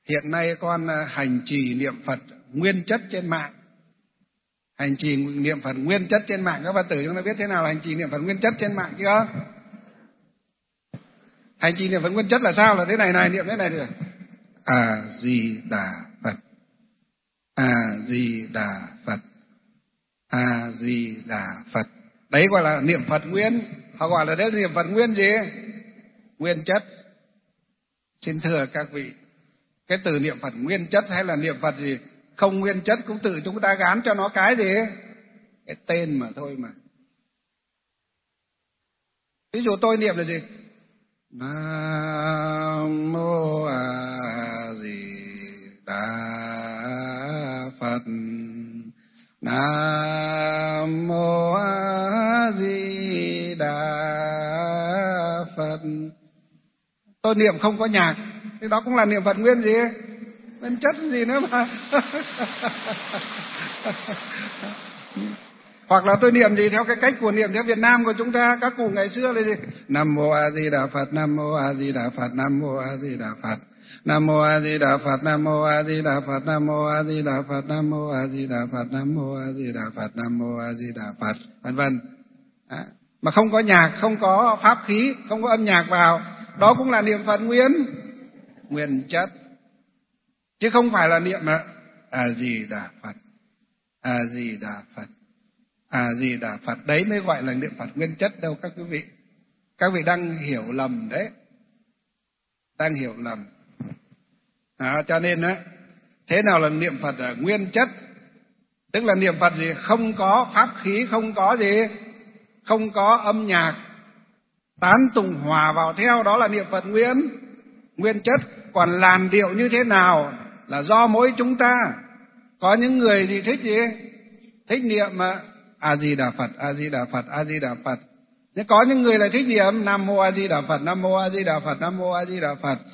Hiện nay con hành trì niệm Phật nguyên chất trên mạng. Hành trì niệm Phật nguyên chất trên mạng, các Phật tử chúng ta biết thế nào là hành trì niệm Phật nguyên chất trên mạng chưa? Hành trì niệm Phật nguyên chất là sao? Là thế này, niệm thế này được. A Di Đà Phật, A Di Đà Phật, A Di Đà Phật. Đấy gọi là niệm Phật nguyên. Họ gọi là đấy niệm Phật nguyên gì? Nguyên chất. Xin thưa các vị, cái từ niệm Phật nguyên chất hay là niệm Phật gì không nguyên chất cũng tự chúng ta gán cho nó cái gì? Cái tên mà thôi mà. Ví dụ tôi niệm là gì? Nam Mô A Di Đà Phật, Nam Mô A Di Đà Phật. Tôi niệm không có nhạc, thì đó cũng là niệm Phật nguyên gì? Nguyên chất gì nữa mà. Hoặc là tôi niệm gì theo cái cách của niệm theo Việt Nam của chúng ta, các cụ ngày xưa là gì? Nam Mô A Di Đà Phật, Nam Mô A Di Đà Phật, Nam Mô A Di Đà Phật, Nam Mô A Di Đà Phật, Nam Mô A Di Đà Phật, Nam Mô A Di Đà Phật, Nam Mô A Di Đà Phật, Nam Mô A Di Đà Phật, Nam Mô A Di Đà Phật, vân vân. Mà không có nhạc, không có pháp khí, không có âm nhạc vào, đó cũng là niệm Phật nguyên chất, chứ không phải là niệm A Di Đà Phật, A Di Đà Phật, A Di Đà Phật. Đấy mới gọi là niệm Phật nguyên chất đâu các quý vị. Các vị đang hiểu lầm đấy, đang hiểu lầm. Cho nên thế nào là niệm Phật nguyên chất? Tức là niệm Phật gì không có pháp khí, không có gì, không có âm nhạc, tán tụng hòa vào theo, đó là niệm Phật nguyên chất. Còn làn điệu như thế nào là do mỗi chúng ta. Có những người thì thích gì? Thích niệm A Di Đà Phật, A Di Đà Phật, A Di Đà Phật. Nhưng có những người lại thích niệm Nam Mô A Di Đà Phật, Nam Mô A Di Đà Phật, Nam Mô A Di Đà Phật.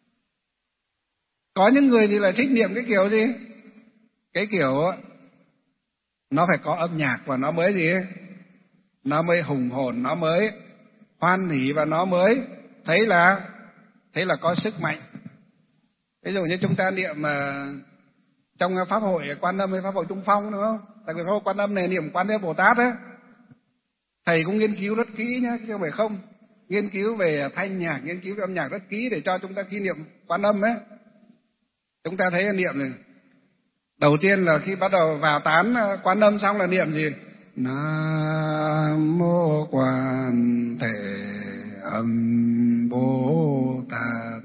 Có những người thì lại thích niệm cái kiểu gì? Cái kiểu nó phải có âm nhạc và nó mới gì? Nó mới hùng hồn, nó mới hoan hỉ và nó mới thấy là có sức mạnh. Ví dụ như chúng ta niệm trong pháp hội Quan Âm hay pháp hội Trung Phong, đúng không? Tại vì pháp hội Quan Âm này niệm Quan Thế Bồ Tát á, thầy cũng nghiên cứu rất kỹ nhá, chứ không phải không. Nghiên cứu về thanh nhạc, nghiên cứu về âm nhạc rất kỹ để cho chúng ta khi niệm Quan Âm ấy, chúng ta thấy niệm này. Đầu tiên là khi bắt đầu vào tán Quan Âm xong là niệm gì? Nam Mô Quan Thế Âm Bồ Tát,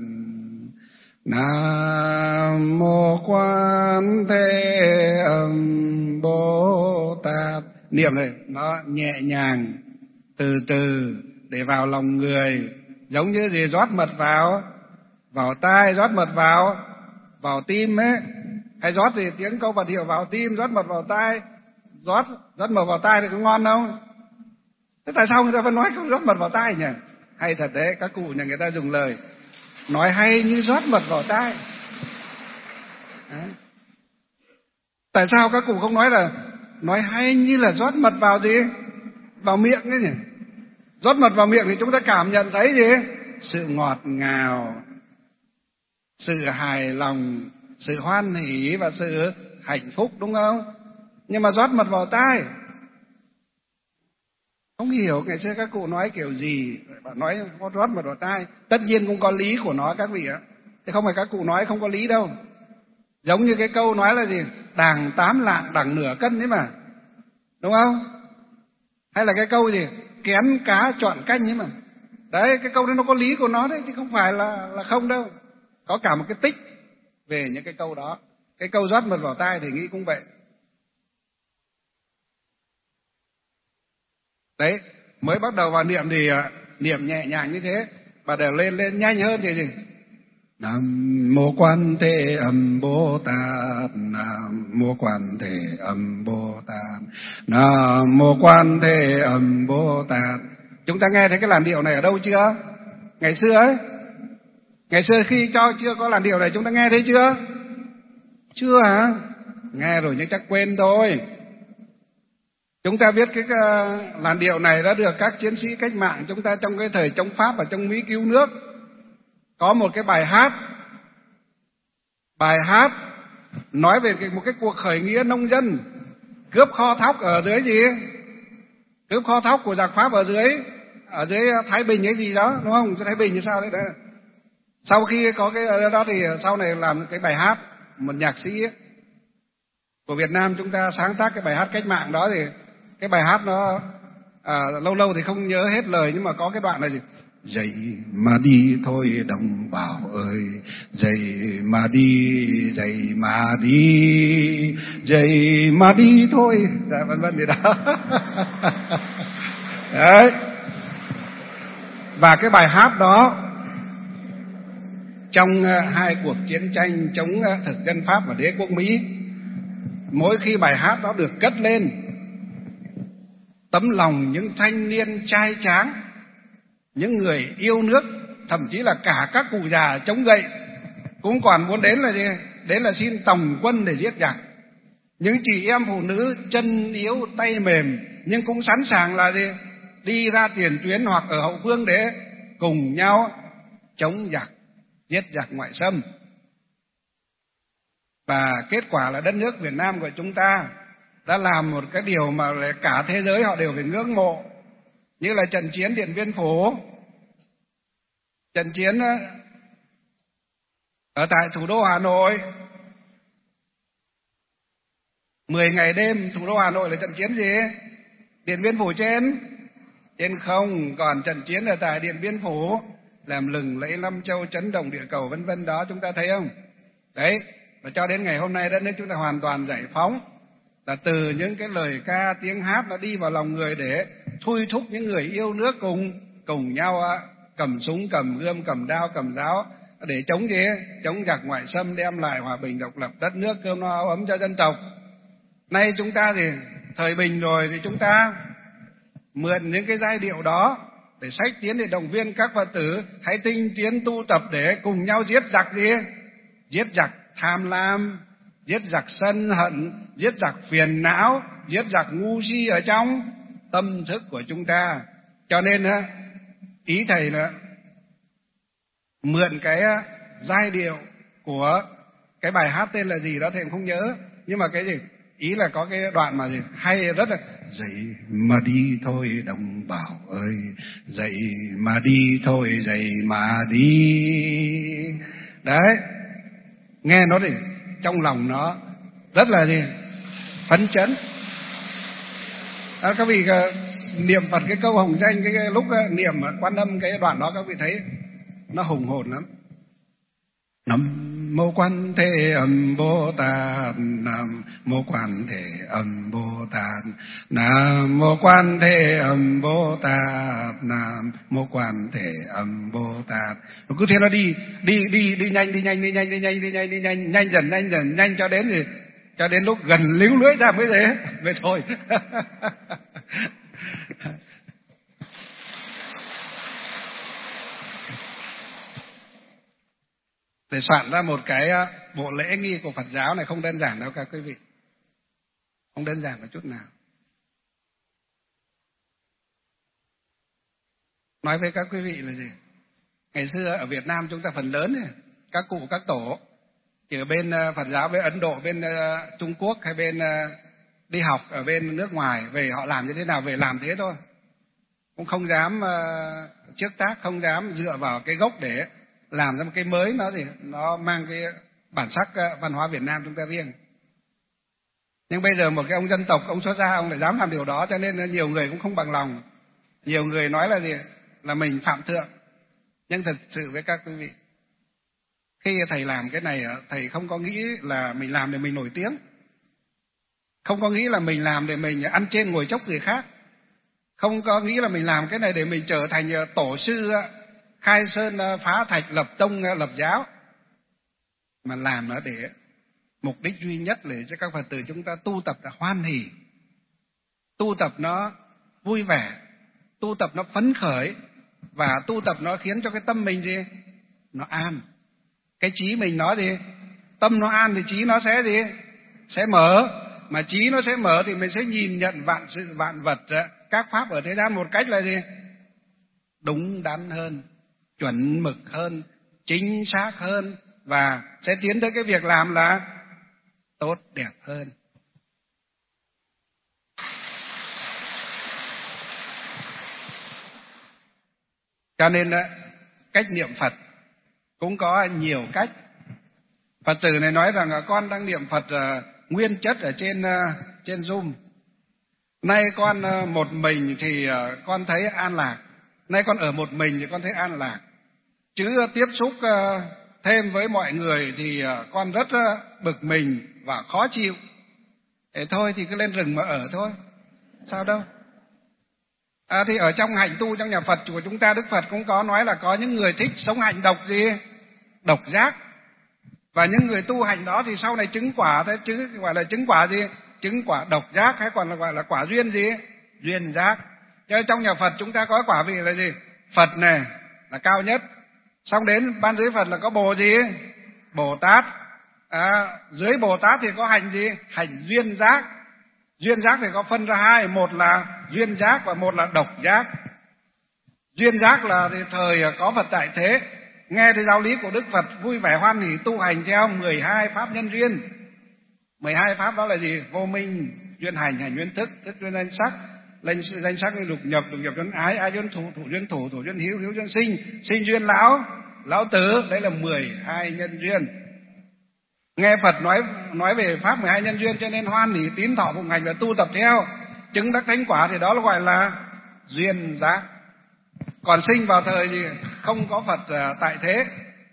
Nam Mô Quan Thế Âm Bồ Tát. Niệm này nó nhẹ nhàng, từ từ để vào lòng người, giống như gì rót mật vào tai, rót mật vào tim ấy, hay rót gì tiếng câu Phật hiệu vào tim, rót mật vào tai, rót mật vào tai thì có ngon không? Thế tại sao người ta vẫn nói không rót mật vào tai nhỉ? Hay thật đấy, các cụ nhà người ta dùng lời nói hay như rót mật vào tai. Tại sao các cụ không nói là nói hay như là rót mật vào gì? Vào miệng ấy nhỉ? Rót mật vào miệng thì chúng ta cảm nhận thấy gì? Sự ngọt ngào, sự hài lòng, sự hoan hỷ và sự hạnh phúc, đúng không? Nhưng mà rót mật vào tai, không hiểu ngày xưa các cụ nói kiểu gì, nói rót mật vào tai. Tất nhiên cũng có lý của nó các vị ạ, chứ không phải các cụ nói không có lý đâu. Giống như cái câu nói là gì? Đàng 8 lạng đẳng nửa cân đấy mà, đúng không? Hay là cái câu gì? Kén cá chọn canh ấy mà. Đấy, cái câu đó nó có lý của nó đấy, chứ không phải là không đâu. Có cả một cái tích về những cái câu đó. Cái câu rót mật vào tai thì nghĩ cũng vậy. Đấy, mới bắt đầu vào niệm thì niệm nhẹ nhàng như thế, và đều lên nhanh hơn thì gì? Nam Mô Quan Thế Âm Bồ Tát, Nam Mô Quan Thế Âm Bồ Tát, Nam Mô Quan Thế Âm Bồ Tát. Chúng ta nghe thấy cái làn điệu này ở đâu chưa? Ngày xưa ấy, ngày xưa khi chưa có làn điệu này chúng ta nghe thấy chưa? Chưa hả? Nghe rồi nhưng chắc quên thôi. Chúng ta biết cái làn điệu này đã được các chiến sĩ cách mạng chúng ta trong cái thời chống Pháp và trong Mỹ cứu nước có một cái bài hát Bài hát nói về một cái cuộc khởi nghĩa nông dân, cướp kho thóc ở dưới gì? Cướp kho thóc của giặc Pháp ở dưới Thái Bình hay gì đó, đúng không? Thái Bình như sao đấy. Sau khi có cái đó thì sau này làm cái bài hát, một nhạc sĩ ấy, của Việt Nam chúng ta sáng tác cái bài hát cách mạng đó, thì cái bài hát nó lâu lâu thì không nhớ hết lời, nhưng mà có cái đoạn này gì: dậy mà đi thôi đồng bào ơi, dậy mà đi, dậy mà đi, dậy mà đi thôi, dạ, vân vân gì đó. Đấy. Và cái bài hát đó trong hai cuộc chiến tranh chống thực dân Pháp và đế quốc Mỹ, mỗi khi bài hát đó được cất lên, tấm lòng những thanh niên trai tráng, những người yêu nước, thậm chí là cả các cụ già chống gậy cũng còn muốn đến là gì? Đến là xin tòng quân để giết giặc. Những chị em phụ nữ chân yếu tay mềm nhưng cũng sẵn sàng là gì? Đi ra tiền tuyến hoặc ở hậu phương để cùng nhau chống giặc, giết giặc ngoại xâm. Và kết quả là đất nước Việt Nam của chúng ta đã làm một cái điều mà cả thế giới họ đều phải ngưỡng mộ, như là trận chiến Điện Biên Phủ, trận chiến ở tại thủ đô Hà Nội, 10 ngày đêm thủ đô Hà Nội là trận chiến gì? Điện Biên Phủ trên không, còn trận chiến ở tại Điện Biên Phủ làm lừng lẫy năm châu, chấn động địa cầu, vân vân đó, chúng ta thấy không? Đấy, và cho đến ngày hôm nay đất nước chúng ta hoàn toàn giải phóng, là từ những cái lời ca tiếng hát nó đi vào lòng người để thôi thúc những người yêu nước cùng nhau cầm súng, cầm gươm, cầm đao, cầm giáo để chống gì? Chống giặc ngoại xâm, đem lại hòa bình độc lập đất nước, cơm no áo ấm cho dân tộc. Nay chúng ta thì thời bình rồi, thì chúng ta mượn những cái giai điệu đó để sách tiến, để động viên các Phật tử hãy tinh tiến tu tập để cùng nhau giết giặc gì? Giết giặc tham lam, giết giặc sân hận, giết giặc phiền não, giết giặc ngu si ở trong tâm thức của chúng ta. Cho nên ý thầy là mượn cái giai điệu của cái bài hát tên là gì đó thầy cũng không nhớ, nhưng mà cái gì ý là có cái đoạn mà gì hay rất là: dậy mà đi thôi đồng bào ơi, dậy mà đi thôi, dậy mà đi. Đấy, nghe nó thì trong lòng nó rất là gì phấn chấn. Các vị niệm Phật cái câu hồng danh, cái lúc niệm Quan Âm cái đoạn đó, các vị thấy nó hùng hồn lắm. Nam mô Quan Thế Âm Bồ Tát, Nam mô Quan Thế Âm Bồ Tát, Nam mô Quan Thế Âm Bồ Tát, Nam mô Quan Thế Âm Bồ Tát. Nó cứ thế nó đi nhanh cho đến lúc gần líu lưỡi ra mới thế về thôi. Để soạn ra một cái bộ lễ nghi của Phật giáo này không đơn giản đâu các quý vị, không đơn giản một chút nào. Nói với các quý vị là gì? Ngày xưa ở Việt Nam chúng ta phần lớn này, các cụ các tổ chỉ ở bên Phật giáo, bên Ấn Độ, bên Trung Quốc hay bên đi học ở bên nước ngoài về, họ làm như thế nào về làm thế thôi, cũng không dám trước tác, không dám dựa vào cái gốc để làm ra một cái mới, nó mang cái bản sắc văn hóa Việt Nam chúng ta riêng. Nhưng bây giờ một cái ông dân tộc, ông xuất gia, ông lại dám làm điều đó, cho nên nhiều người cũng không bằng lòng. Nhiều người nói là gì? Là mình phạm thượng. Nhưng thật sự với các quý vị, khi thầy làm cái này, thầy không có nghĩ là mình làm để mình nổi tiếng, không có nghĩ là mình làm để mình ăn trên ngồi chốc người khác, không có nghĩ là mình làm cái này để mình trở thành tổ sư khai sơn phá thạch, lập tông lập giáo, mà làm nó để mục đích duy nhất là cho các Phật tử chúng ta tu tập là hoan hỷ, tu tập nó vui vẻ, tu tập nó phấn khởi, và tu tập nó khiến cho cái tâm mình gì? Nó an. Cái trí mình nó gì? Tâm nó an thì trí nó sẽ gì? Sẽ mở. Mà trí nó sẽ mở thì mình sẽ nhìn nhận vạn sự vạn vật, các pháp ở thế gian một cách là gì? Đúng đắn hơn, chuẩn mực hơn, chính xác hơn, và sẽ tiến tới cái việc làm là tốt đẹp hơn. Cho nên cách niệm Phật cũng có nhiều cách. Phật tử này nói rằng con đang niệm Phật nguyên chất ở trên Zoom. Nay con một mình thì con thấy an lạc. Nay con ở một mình thì con thấy an lạc. Chứ tiếp xúc thêm với mọi người thì con rất bực mình và khó chịu. Thế thôi thì cứ lên rừng mà ở thôi. Sao đâu. Thì ở trong hành tu trong nhà Phật của chúng ta, Đức Phật cũng có nói là có những người thích sống hành độc gì? Độc giác. Và những người tu hành đó thì sau này chứng quả, thế chứ gọi là chứng quả gì? Chứng quả độc giác, hay còn là gọi là quả duyên gì? Duyên giác. Cho nên trong nhà Phật chúng ta có quả vị là gì? Phật này là cao nhất. Xong đến ban dưới Phật là có Bồ gì? Bồ Tát. Dưới Bồ Tát thì có hành gì? Hành duyên giác. Duyên giác thì có phân ra hai, một là duyên giác và một là độc giác. Duyên giác là thì thời có Phật tại thế, nghe thấy giáo lý của Đức Phật vui vẻ hoan hỉ tu hành theo 12 pháp nhân duyên. 12 pháp đó là gì? Vô minh, duyên hành, hành duyên thức, thức duyên danh sắc, danh sắc duyên lục nhập duyên ái, ái duyên thủ, thủ duyên thủ, thủ duyên hữu, hữu duyên sinh, sinh duyên lão tử. Đấy là 12 nhân duyên. Nghe Phật nói về pháp 12 nhân duyên cho nên hoan hỉ tín thọ phụng hành và tu tập theo, chứng đắc thánh quả thì đó là gọi là duyên giác. Còn sinh vào thời thì không có Phật tại thế,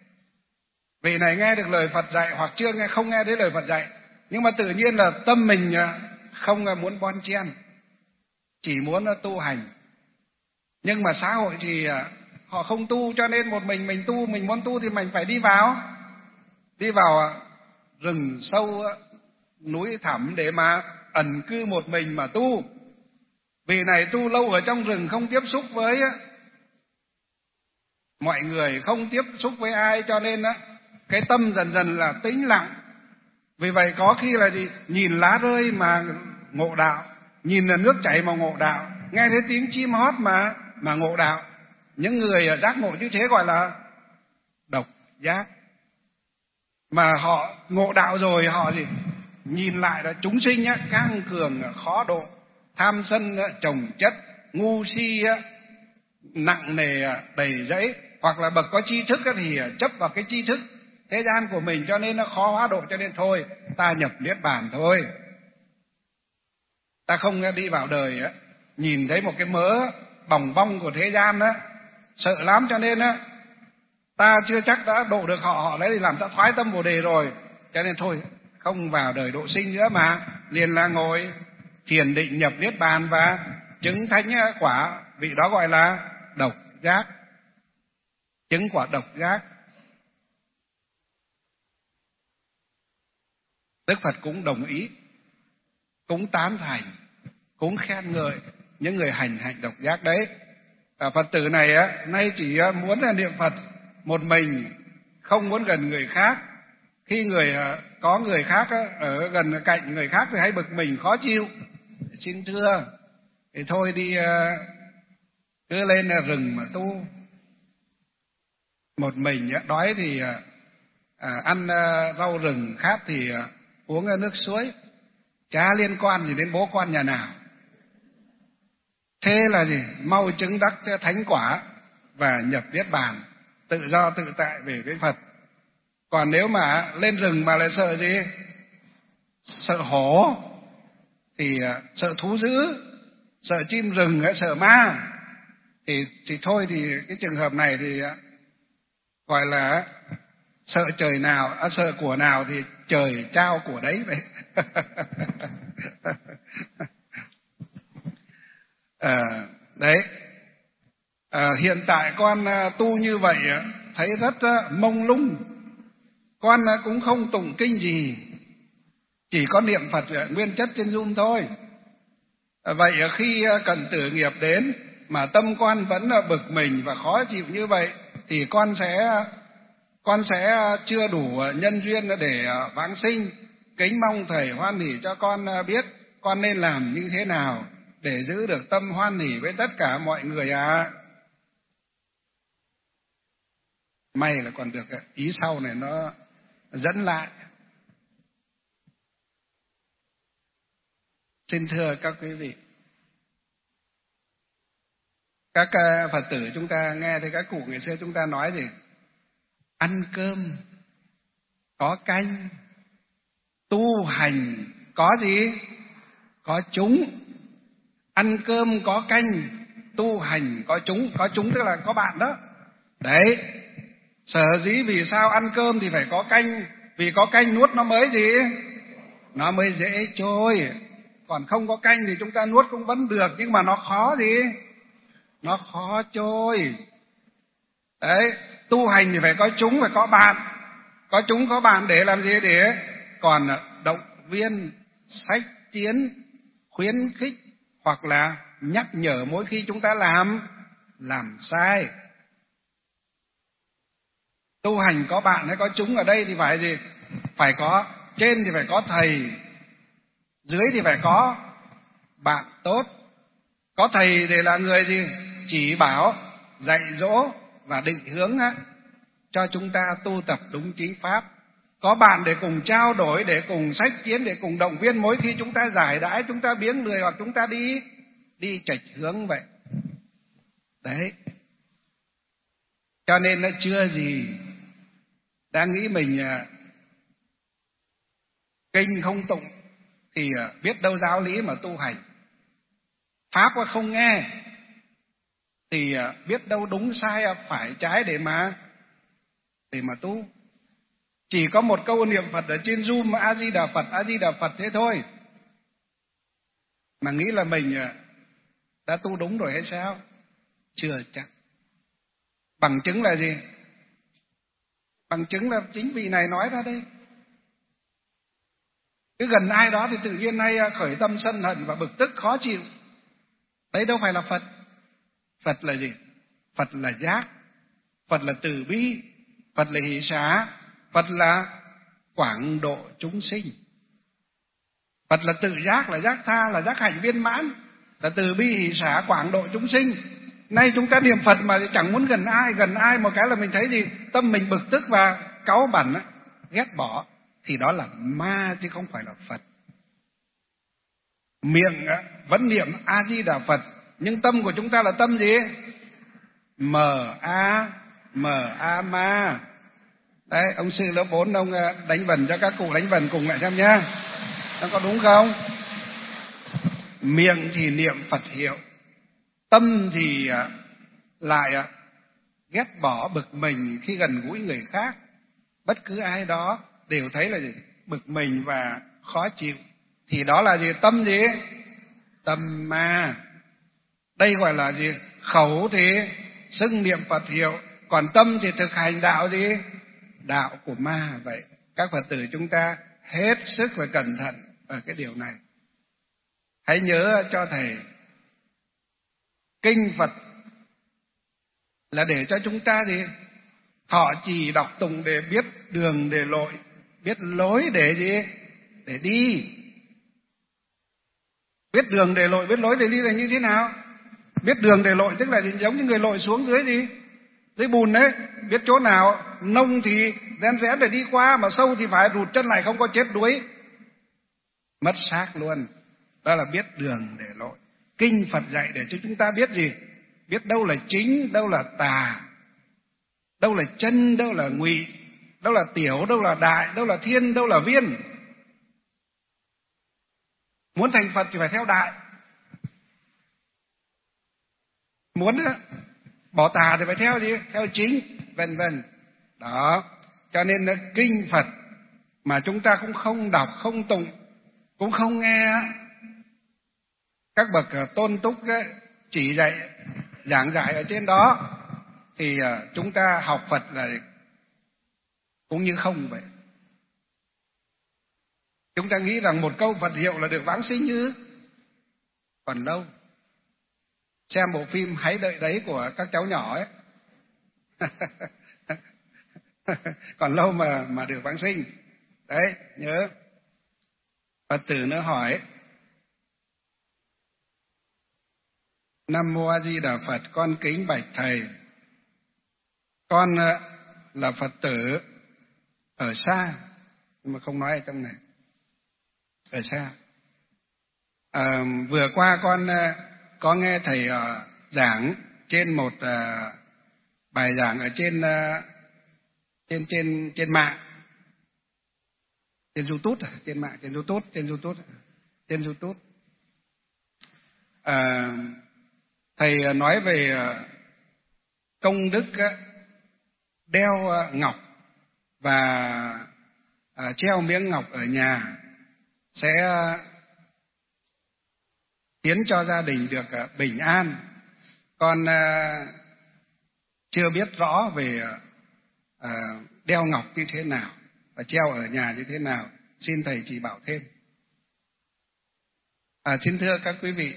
vị này nghe được lời Phật dạy hoặc không nghe thấy lời Phật dạy, nhưng mà tự nhiên là tâm mình không muốn bon chen, chỉ muốn tu hành. Nhưng mà xã hội thì họ không tu, cho nên một mình tu, mình muốn tu thì mình phải đi vào rừng sâu núi thẳm để mà ẩn cư một mình mà tu. Vì này tu lâu ở trong rừng, không tiếp xúc với mọi người, không tiếp xúc với ai, cho nên cái tâm dần dần là tĩnh lặng. Vì vậy có khi là gì? Nhìn lá rơi mà ngộ đạo, nhìn là nước chảy mà ngộ đạo, nghe thấy tiếng chim hót mà ngộ đạo. Những người giác ngộ như thế gọi là độc giác. Mà họ ngộ đạo rồi họ gì? Nhìn lại là chúng sinh căng cường khó độ, tham sân chồng chất, ngu si nặng nề đầy rẫy, hoặc là bậc có tri thức thì chấp vào cái tri thức thế gian của mình, cho nên nó khó hóa độ. Cho nên thôi, ta nhập niết bàn thôi, ta không đi vào đời nhìn thấy một cái mớ bòng bong của thế gian sợ lắm, cho nên ta chưa chắc đã độ được họ lấy thì làm ta thoái tâm Bồ đề rồi, cho nên thôi không vào đời độ sinh nữa, mà liền là ngồi thiền định nhập niết bàn và chứng thánh quả. Vị đó gọi là độc giác, chứng quả độc giác. Đức Phật cũng đồng ý, cũng tán thành, cũng khen ngợi những người hành độc giác đấy. Phật tử này nay chỉ muốn niệm Phật một mình, không muốn gần người khác. Khi có người khác ở gần cạnh người khác thì hay bực mình khó chịu, xin thưa thì thôi đi cứ lên rừng mà tu một mình. Đói thì ăn rau rừng, khát thì uống nước suối, chả liên quan gì đến bố con nhà nào. Thế là gì? Mau chứng đắc thánh quả và nhập niết bàn, tự do tự tại về với Phật. Còn nếu mà lên rừng mà lại sợ gì? Sợ hổ, thì sợ thú dữ, sợ chim rừng, sợ ma, thì thôi, thì cái trường hợp này thì gọi là sợ trời nào, sợ của nào thì trời trao của đấy vậy. Đấy. Hiện tại con tu như vậy thấy rất mông lung. Con cũng không tụng kinh gì, chỉ có niệm Phật nguyên chất trên Zoom thôi. Vậy khi cần tử nghiệp đến mà tâm con vẫn bực mình và khó chịu như vậy, thì con sẽ chưa đủ nhân duyên để vãng sinh. Kính mong thầy hoan hỉ cho con biết con nên làm như thế nào để giữ được tâm hoan hỉ với tất cả mọi người ạ. May là còn được ý sau này nó dẫn lại. Xin thưa các quý vị, các Phật tử chúng ta nghe thấy các cụ ngày xưa chúng ta nói gì? Ăn cơm có canh, tu hành có gì? Có chúng. Ăn cơm có canh, tu hành có chúng. Có chúng tức là có bạn đó. Đấy, sở dĩ vì sao ăn cơm thì phải có canh, vì có canh nuốt nó mới gì? Nó mới dễ trôi. Còn không có canh thì chúng ta nuốt cũng vẫn được, nhưng mà nó khó gì? Nó khó trôi. Đấy, tu hành thì phải có chúng, phải có bạn. Có chúng có bạn để làm gì? Để còn động viên, sách tiến, khuyến khích hoặc là nhắc nhở mỗi khi chúng ta làm sai. Tu hành có bạn hay có chúng ở đây thì phải gì? Phải có, trên thì phải có thầy, dưới thì phải có bạn tốt. Có thầy để là người gì? Chỉ bảo, dạy dỗ và định hướng cho chúng ta tu tập đúng chính pháp. Có bạn để cùng trao đổi, để cùng sách chiến, để cùng động viên mỗi khi chúng ta giải đãi, chúng ta biếng lười hoặc chúng ta đi chệch hướng vậy. Đấy. Cho nên nó chưa gì đang nghĩ mình kinh không tụng thì biết đâu giáo lý mà tu hành. Pháp không nghe thì biết đâu đúng sai phải trái để mà tu. Chỉ có một câu niệm Phật ở trên Zoom A Di Đà Phật, A Di Đà Phật thế thôi mà nghĩ là mình đã tu đúng rồi hay sao? Chưa chắc. Bằng chứng là gì? Bằng chứng là chính vị này nói ra đây. Cứ gần ai đó thì tự nhiên hay khởi tâm sân hận và bực tức khó chịu. Đấy đâu phải là Phật. Phật là gì? Phật là giác, Phật là từ bi, Phật là hỷ xả, Phật là quảng độ chúng sinh. Phật là tự giác, là giác tha, là giác hạnh viên mãn, là từ bi hỷ xả quảng độ chúng sinh. Nay chúng ta niệm Phật mà chẳng muốn gần ai một cái là mình thấy gì? Tâm mình bực tức và cáu bẩn, ghét bỏ, thì đó là ma chứ không phải là Phật. Miệng vẫn niệm A Di Đà Phật, nhưng tâm của chúng ta là tâm gì? Ma. Đấy, ông sư lớp 4 ông đánh vần cho các cụ đánh vần cùng lại xem nhá. Nó có đúng không? Miệng thì niệm Phật hiệu, tâm thì lại ghét bỏ bực mình khi gần gũi người khác. Bất cứ ai đó đều thấy là gì? Bực mình và khó chịu. Thì đó là gì? Tâm gì? Tâm ma. Đây gọi là gì? Khẩu thì xưng niệm Phật hiệu, còn tâm thì thực hành đạo gì? Đạo của ma vậy. Các Phật tử chúng ta hết sức phải cẩn thận ở cái điều này. Hãy nhớ cho thầy, kinh Phật là để cho chúng ta gì? Thọ trì đọc tụng để biết đường để lội, biết lối để gì? Để đi. Biết đường để lội, biết lối để đi là như thế nào? Biết đường để lội tức là giống như người lội xuống dưới gì? Dưới bùn đấy, biết chỗ nào nông thì rén rén để đi qua, mà sâu thì phải rụt chân lại không có chết đuối, mất xác luôn. Đó là biết đường để lội. Kinh Phật dạy để cho chúng ta biết gì? Biết đâu là chính, đâu là tà, đâu là chân, đâu là ngụy, đâu là tiểu, đâu là đại, đâu là thiên, đâu là viên. Muốn thành Phật thì phải theo đại, muốn bỏ tà thì phải theo gì? Theo chính, vân vân. Đó, cho nên kinh Phật mà chúng ta cũng không đọc, không tụng, cũng không nghe các bậc tôn túc chỉ dạy, giảng dạy ở trên đó, thì chúng ta học Phật là cũng như không vậy. Chúng ta nghĩ rằng một câu Phật hiệu là được vãng sinh như còn lâu. Xem bộ phim Hãy Đợi Đấy của các cháu nhỏ ấy còn lâu mà được vãng sinh. Đấy, nhớ. Phật tử nữa hỏi: Nam Mô A Di Đà Phật, con kính bạch thầy, con là Phật tử ở xa, nhưng mà không nói ở trong này, ở xa. Vừa qua con có nghe thầy giảng trên một bài giảng ở trên mạng, trên YouTube, trên mạng, trên YouTube. Thầy nói về công đức đeo ngọc và treo miếng ngọc ở nhà sẽ khiến cho gia đình được bình an. Con chưa biết rõ về đeo ngọc như thế nào và treo ở nhà như thế nào, xin thầy chỉ bảo thêm. Xin thưa các quý vị,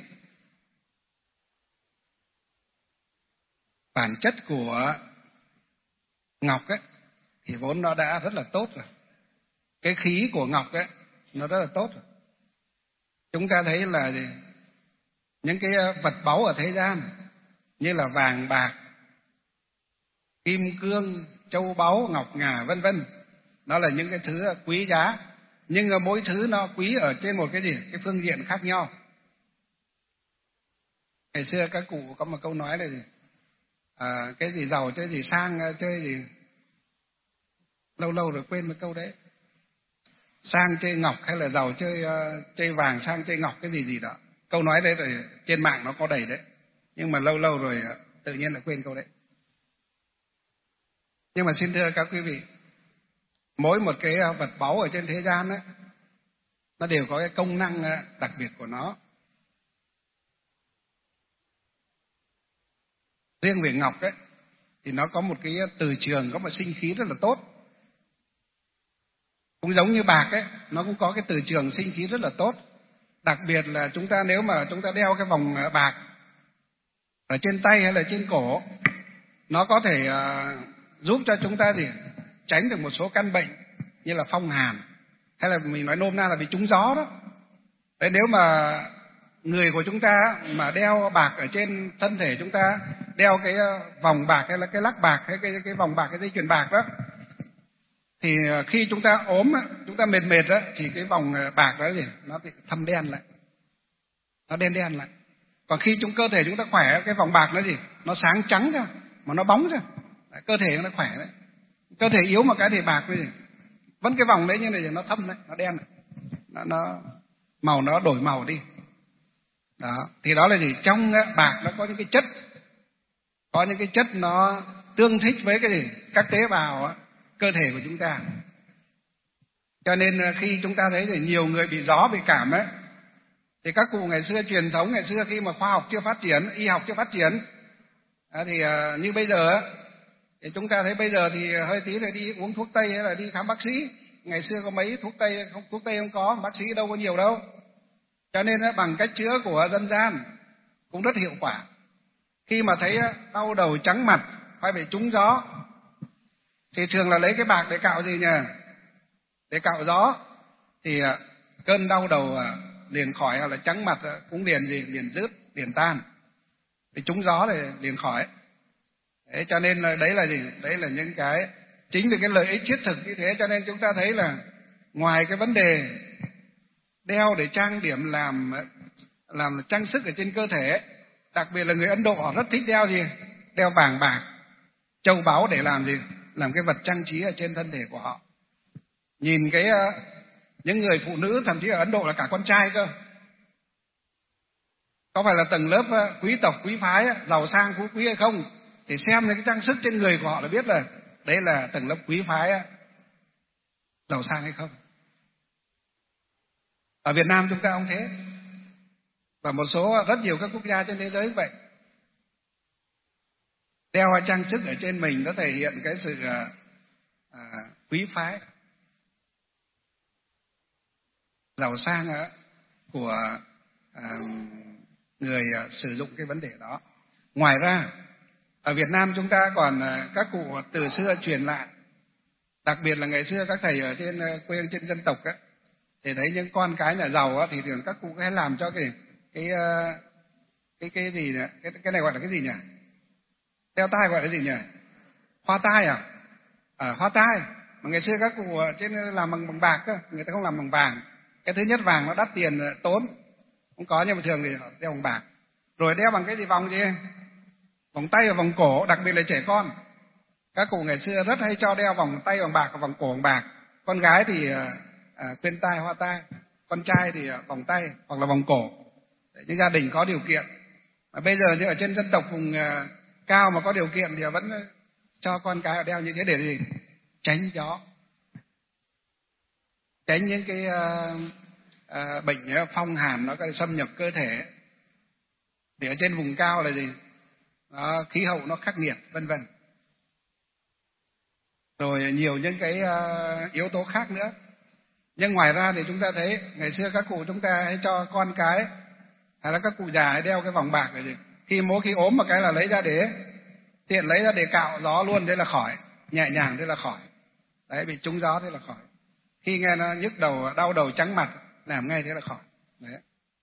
bản chất của ngọc ấy thì vốn nó đã rất là tốt rồi. Cái khí của ngọc ấy nó rất là tốt rồi. Chúng ta thấy là những cái vật báu ở thế gian như là vàng bạc, kim cương, châu báu, ngọc ngà vân vân, nó là những cái thứ quý giá, nhưng mỗi thứ nó quý ở trên một cái cái phương diện khác nhau. Ngày xưa các cụ có một câu nói là gì? Cái gì giàu chơi gì sang chơi gì, lâu lâu rồi quên một câu đấy. Sang chơi ngọc hay là giàu chơi vàng, sang chơi ngọc, cái gì đó. Câu nói đấy rồi trên mạng nó có đầy đấy, nhưng mà lâu lâu rồi tự nhiên lại quên câu đấy. Nhưng mà xin thưa các quý vị, mỗi một cái vật báu ở trên thế gian ấy, nó đều có cái công năng đặc biệt của nó. Riêng về ngọc ấy thì nó có một cái từ trường, có một sinh khí rất là tốt. Cũng giống như bạc ấy, nó cũng có cái từ trường sinh khí rất là tốt. Đặc biệt là chúng ta nếu mà chúng ta đeo cái vòng bạc ở trên tay hay là trên cổ, nó có thể giúp cho chúng ta tránh được một số căn bệnh như là phong hàn, hay là mình nói nôm na là bị trúng gió đó. Đấy, nếu mà người của chúng ta mà đeo bạc ở trên thân thể, chúng ta đeo cái vòng bạc hay là cái lắc bạc hay cái vòng bạc, cái dây chuyền bạc đó, thì khi chúng ta ốm, chúng ta mệt đó, thì cái vòng bạc đó nó bị thâm đen lại, nó đen lại. Còn khi cơ thể chúng ta khỏe, cái vòng bạc nó sáng trắng ra, mà nó bóng ra, cơ thể nó khỏe đấy. Cơ thể yếu mà cái thể bạc vẫn cái vòng đấy như này nó thâm đấy, nó đen này. Nó màu nó đổi màu đi. Đó, thì đó là trong bạc nó có những cái chất nó tương thích với các tế bào cơ thể của chúng ta. Cho nên khi chúng ta thấy nhiều người bị gió, bị cảm ấy, thì các cụ ngày xưa, truyền thống ngày xưa, khi mà khoa học chưa phát triển, y học chưa phát triển, thì như bây giờ thì chúng ta thấy bây giờ thì hơi tí là đi uống thuốc tây hay là đi khám bác sĩ. Ngày xưa có mấy thuốc tây không có, bác sĩ đâu có nhiều đâu. Cho nên bằng cách chữa của dân gian cũng rất hiệu quả. Khi mà thấy đau đầu trắng mặt hay bị trúng gió thì thường là lấy cái bạc để cạo gì nhỉ? Để cạo gió, thì cơn đau đầu liền khỏi, hoặc là trắng mặt cũng liền dứt, liền tan. Thì trúng gió thì liền khỏi. Đấy, cho nên là đấy là những cái chính vì cái lợi ích thiết thực như thế, cho nên chúng ta thấy là ngoài cái vấn đề đeo để trang điểm, làm trang sức ở trên cơ thể, đặc biệt là người Ấn Độ họ rất thích đeo vàng bạc, châu báu để làm cái vật trang trí ở trên thân thể của họ. Nhìn những người phụ nữ, thậm chí ở Ấn Độ là cả con trai cơ, có phải là tầng lớp quý tộc quý phái, giàu sang phú quý hay không, thì xem những cái trang sức trên người của họ là biết là đấy là tầng lớp quý phái, giàu sang hay không. Ở Việt Nam chúng ta cũng thế, và một số rất nhiều các quốc gia trên thế giới vậy. Đeo trang sức ở trên mình nó thể hiện cái sự quý phái, giàu sang của người sử dụng cái vấn đề đó. Ngoài ra, ở Việt Nam chúng ta còn các cụ từ xưa truyền lại, đặc biệt là ngày xưa các thầy ở trên quê hương, trên dân tộc thì thấy những con cái nhà giàu thì thường các cụ hay làm cho cái gì nhỉ? Cái này gọi là cái gì nhỉ? Đeo tai gọi là gì nhỉ? Hoa tai à? hoa tai. Mà ngày xưa các cụ trên làm bằng bạc cơ, người ta không làm bằng vàng. Cái thứ nhất vàng nó đắt tiền tốn, không có, nhưng mà thường thì đeo bằng bạc. Rồi đeo bằng cái gì, vòng gì? Vòng tay và vòng cổ, đặc biệt là trẻ con. Các cụ ngày xưa rất hay cho đeo vòng tay bằng bạc và vòng cổ bằng bạc. Con gái thì khuyên tai, hoa tai, con trai thì vòng tay hoặc là vòng cổ. Để những gia đình có điều kiện. Mà bây giờ như ở trên dân tộc vùng cao mà có điều kiện thì vẫn cho con cái đeo như thế để gì? Tránh gió, tránh những cái bệnh phong hàn nó có xâm nhập cơ thể. Thì ở trên vùng cao là gì? Khí hậu nó khắc nghiệt, vân vân. Rồi nhiều những cái yếu tố khác nữa. Nhưng ngoài ra thì chúng ta thấy ngày xưa các cụ chúng ta hay cho con cái hay là các cụ già hay đeo cái vòng bạc là gì? Mỗi khi ốm một cái là lấy ra để tiện, lấy ra để cạo gió luôn, thế là khỏi, nhẹ nhàng thế là khỏi. Đấy, bị trúng gió thế là khỏi. Khi nghe nó nhức đầu, đau đầu, trắng mặt, làm ngay thế là khỏi. Đấy.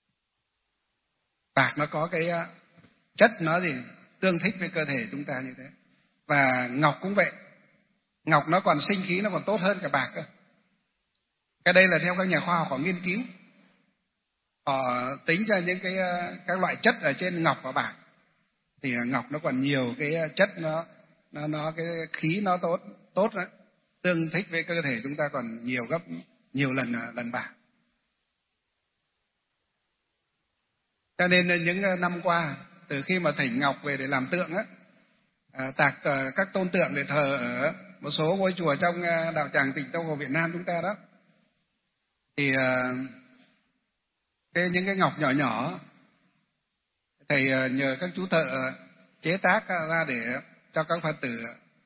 Bạc nó có cái chất nó gì tương thích với cơ thể chúng ta như thế. Và ngọc cũng vậy. Ngọc nó còn sinh khí, nó còn tốt hơn cả bạc cơ. Cái đây là theo các nhà khoa học họ nghiên cứu. Họ tính ra những các loại chất ở trên ngọc và bạc. Thì ngọc nó còn nhiều cái chất nó cái khí nó tốt đó, tương thích với cơ thể chúng ta còn nhiều lần bạc. Cho nên những năm qua, từ khi mà thỉnh ngọc về để làm tượng á, tạc các tôn tượng để thờ ở một số ngôi chùa trong đạo tràng Tịnh Tông của Việt Nam chúng ta đó, thì những cái ngọc nhỏ nhỏ thầy nhờ các chú thợ chế tác ra để cho các Phật tử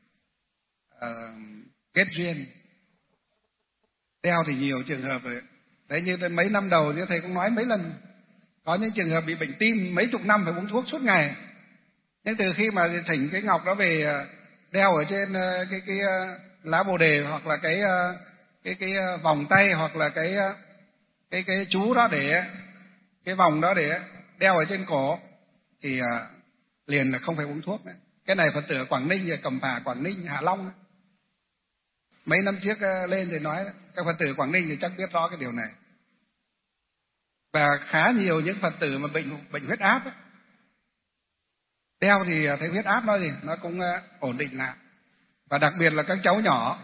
kết duyên. Đeo thì nhiều trường hợp rồi. Đấy, như mấy năm đầu như thầy cũng nói mấy lần, có những trường hợp bị bệnh tim mấy chục năm phải uống thuốc suốt ngày. Nhưng từ khi mà thỉnh cái ngọc đó về đeo ở trên cái lá bồ đề, hoặc là cái vòng tay, hoặc là cái chú đó để cái vòng đó để đeo ở trên cổ, thì liền là không phải uống thuốc nữa. Cái này Phật tử ở Quảng Ninh, Cẩm Phả, Quảng Ninh, Hạ Long mấy năm trước lên thì nói, các Phật tử Quảng Ninh thì chắc biết rõ cái điều này. Và khá nhiều những Phật tử mà bệnh huyết áp ấy, đeo thì thấy huyết áp nó cũng ổn định lại. Và đặc biệt là các cháu nhỏ,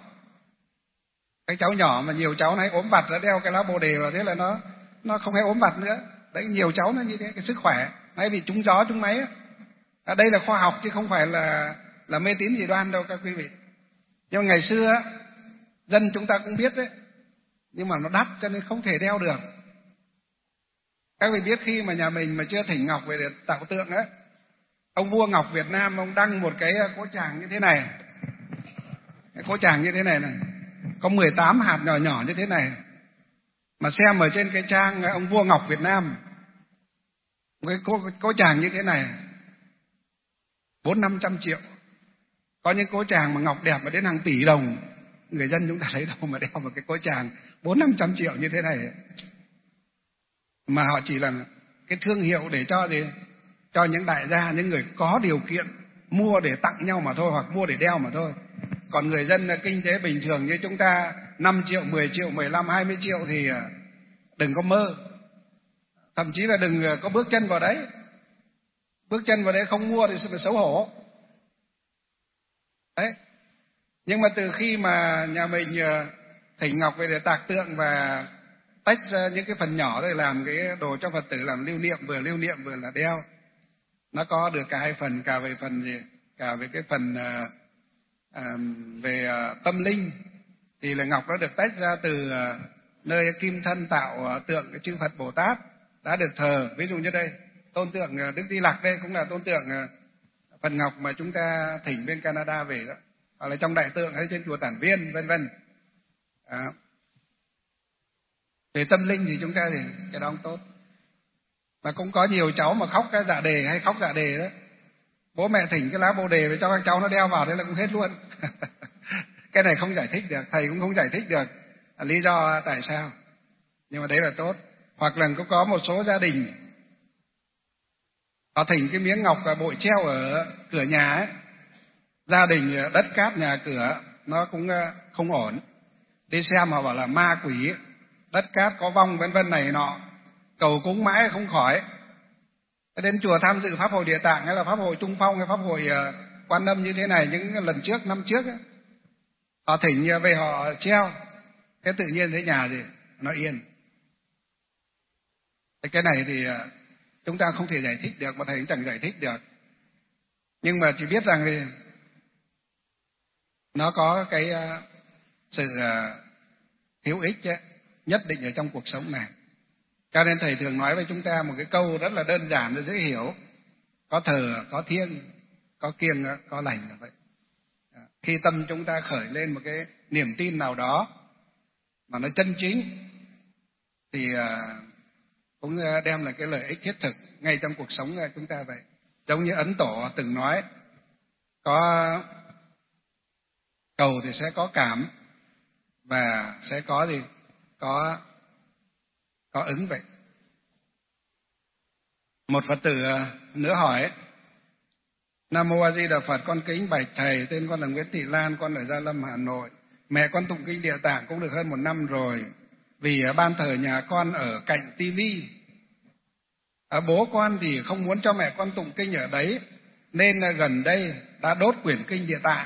mà nhiều cháu này ốm vặt, đã đeo cái lá bồ đề vào, thế là nó không hay ốm vặt nữa. Đấy, nhiều cháu nó như thế, cái sức khỏe hay bị trúng gió trúng máy. Đây là khoa học chứ không phải là mê tín dị đoan đâu các quý vị. Nhưng ngày xưa dân chúng ta cũng biết đấy, nhưng mà nó đắt cho nên không thể đeo được. Các vị biết khi mà nhà mình mà chưa thỉnh ngọc về để tạo tượng ấy, ông vua Ngọc Việt Nam ông đăng một cái cỗ tràng như thế này. Cái cỗ tràng như thế này này, có 18 hạt nhỏ nhỏ như thế này. Mà xem ở trên cái trang ông vua Ngọc Việt Nam, cái cỗ tràng như thế này 400-500 triệu. Có những cỗ tràng mà ngọc đẹp mà đến hàng tỷ đồng, người dân chúng ta lấy đâu mà đeo một cái cỗ tràng 400-500 triệu như thế này. Mà họ chỉ là cái thương hiệu để cho gì? Cho những đại gia, những người có điều kiện mua để tặng nhau mà thôi, hoặc mua để đeo mà thôi. Còn người dân kinh tế bình thường như chúng ta 5 triệu, 10 triệu, 15, 20 triệu thì đừng có mơ. Thậm chí là đừng có bước chân vào đấy. Bước chân vào đấy không mua thì sẽ xấu hổ. Đấy. Nhưng mà từ khi mà nhà mình thỉnh ngọc về để tạc tượng và tách ra những cái phần nhỏ để làm cái đồ cho Phật tử làm lưu niệm vừa là đeo, nó có được cả hai phần, cả về phần gì, cả về cái phần về tâm linh, thì là ngọc nó được tách ra từ nơi kim thân tạo tượng cái chư Phật Bồ Tát đã được thờ. Ví dụ như đây tôn tượng Đức Di Lặc, đây cũng là tôn tượng phần ngọc mà chúng ta thỉnh bên Canada về đó, hoặc là trong đại tượng hay trên chùa Tản Viên, vân vân. Về tâm linh thì chúng ta thì cái đó không tốt. Mà cũng có nhiều cháu mà khóc cái dạ đề hay khóc dạ đề đó, bố mẹ thỉnh cái lá bồ đề để cho các cháu nó đeo vào, thế là cũng hết luôn. Cái này không giải thích được, thầy cũng không giải thích được lý do tại sao, nhưng mà đấy là tốt. Hoặc là cũng có một số gia đình họ thỉnh cái miếng ngọc bội treo ở cửa nhà ấy. Gia đình đất cát nhà cửa nó cũng không ổn. Đi xem họ bảo là ma quỷ, đất cát có vong vân vân này nọ, cầu cúng mãi không khỏi. Đến chùa tham dự pháp hội Địa Tạng hay là pháp hội Trung Phong hay pháp hội Quan Âm như thế này những lần trước, năm trước ấy, họ thỉnh về họ treo, thế tự nhiên thấy nhà gì nó yên. Cái này thì chúng ta không thể giải thích được, mà thầy cũng chẳng giải thích được. Nhưng mà chỉ biết rằng thì nó có cái sự hữu ích nhất định ở trong cuộc sống này. Cho nên thầy thường nói với chúng ta một cái câu rất là đơn giản và dễ hiểu: có thờ, có thiêng, có kiêng, có lành là vậy. Khi tâm chúng ta khởi lên một cái niềm tin nào đó mà nó chân chính thì cũng đem lại cái lợi ích thiết thực ngay trong cuộc sống chúng ta vậy. Giống như Ấn Tổ từng nói, có cầu thì sẽ có cảm và sẽ có gì? Có ứng vậy. Một Phật tử nữa hỏi: Nam Mô A Di Đà Phật, con kính bạch thầy, tên con là Nguyễn Thị Lan, con ở Gia Lâm, Hà Nội. Mẹ con tụng kinh Địa Tạng cũng được hơn 1 năm rồi. Vì ban thờ nhà con ở cạnh tivi, bố con thì không muốn cho mẹ con tụng kinh ở đấy, nên gần đây đã đốt quyển kinh Địa Tạng.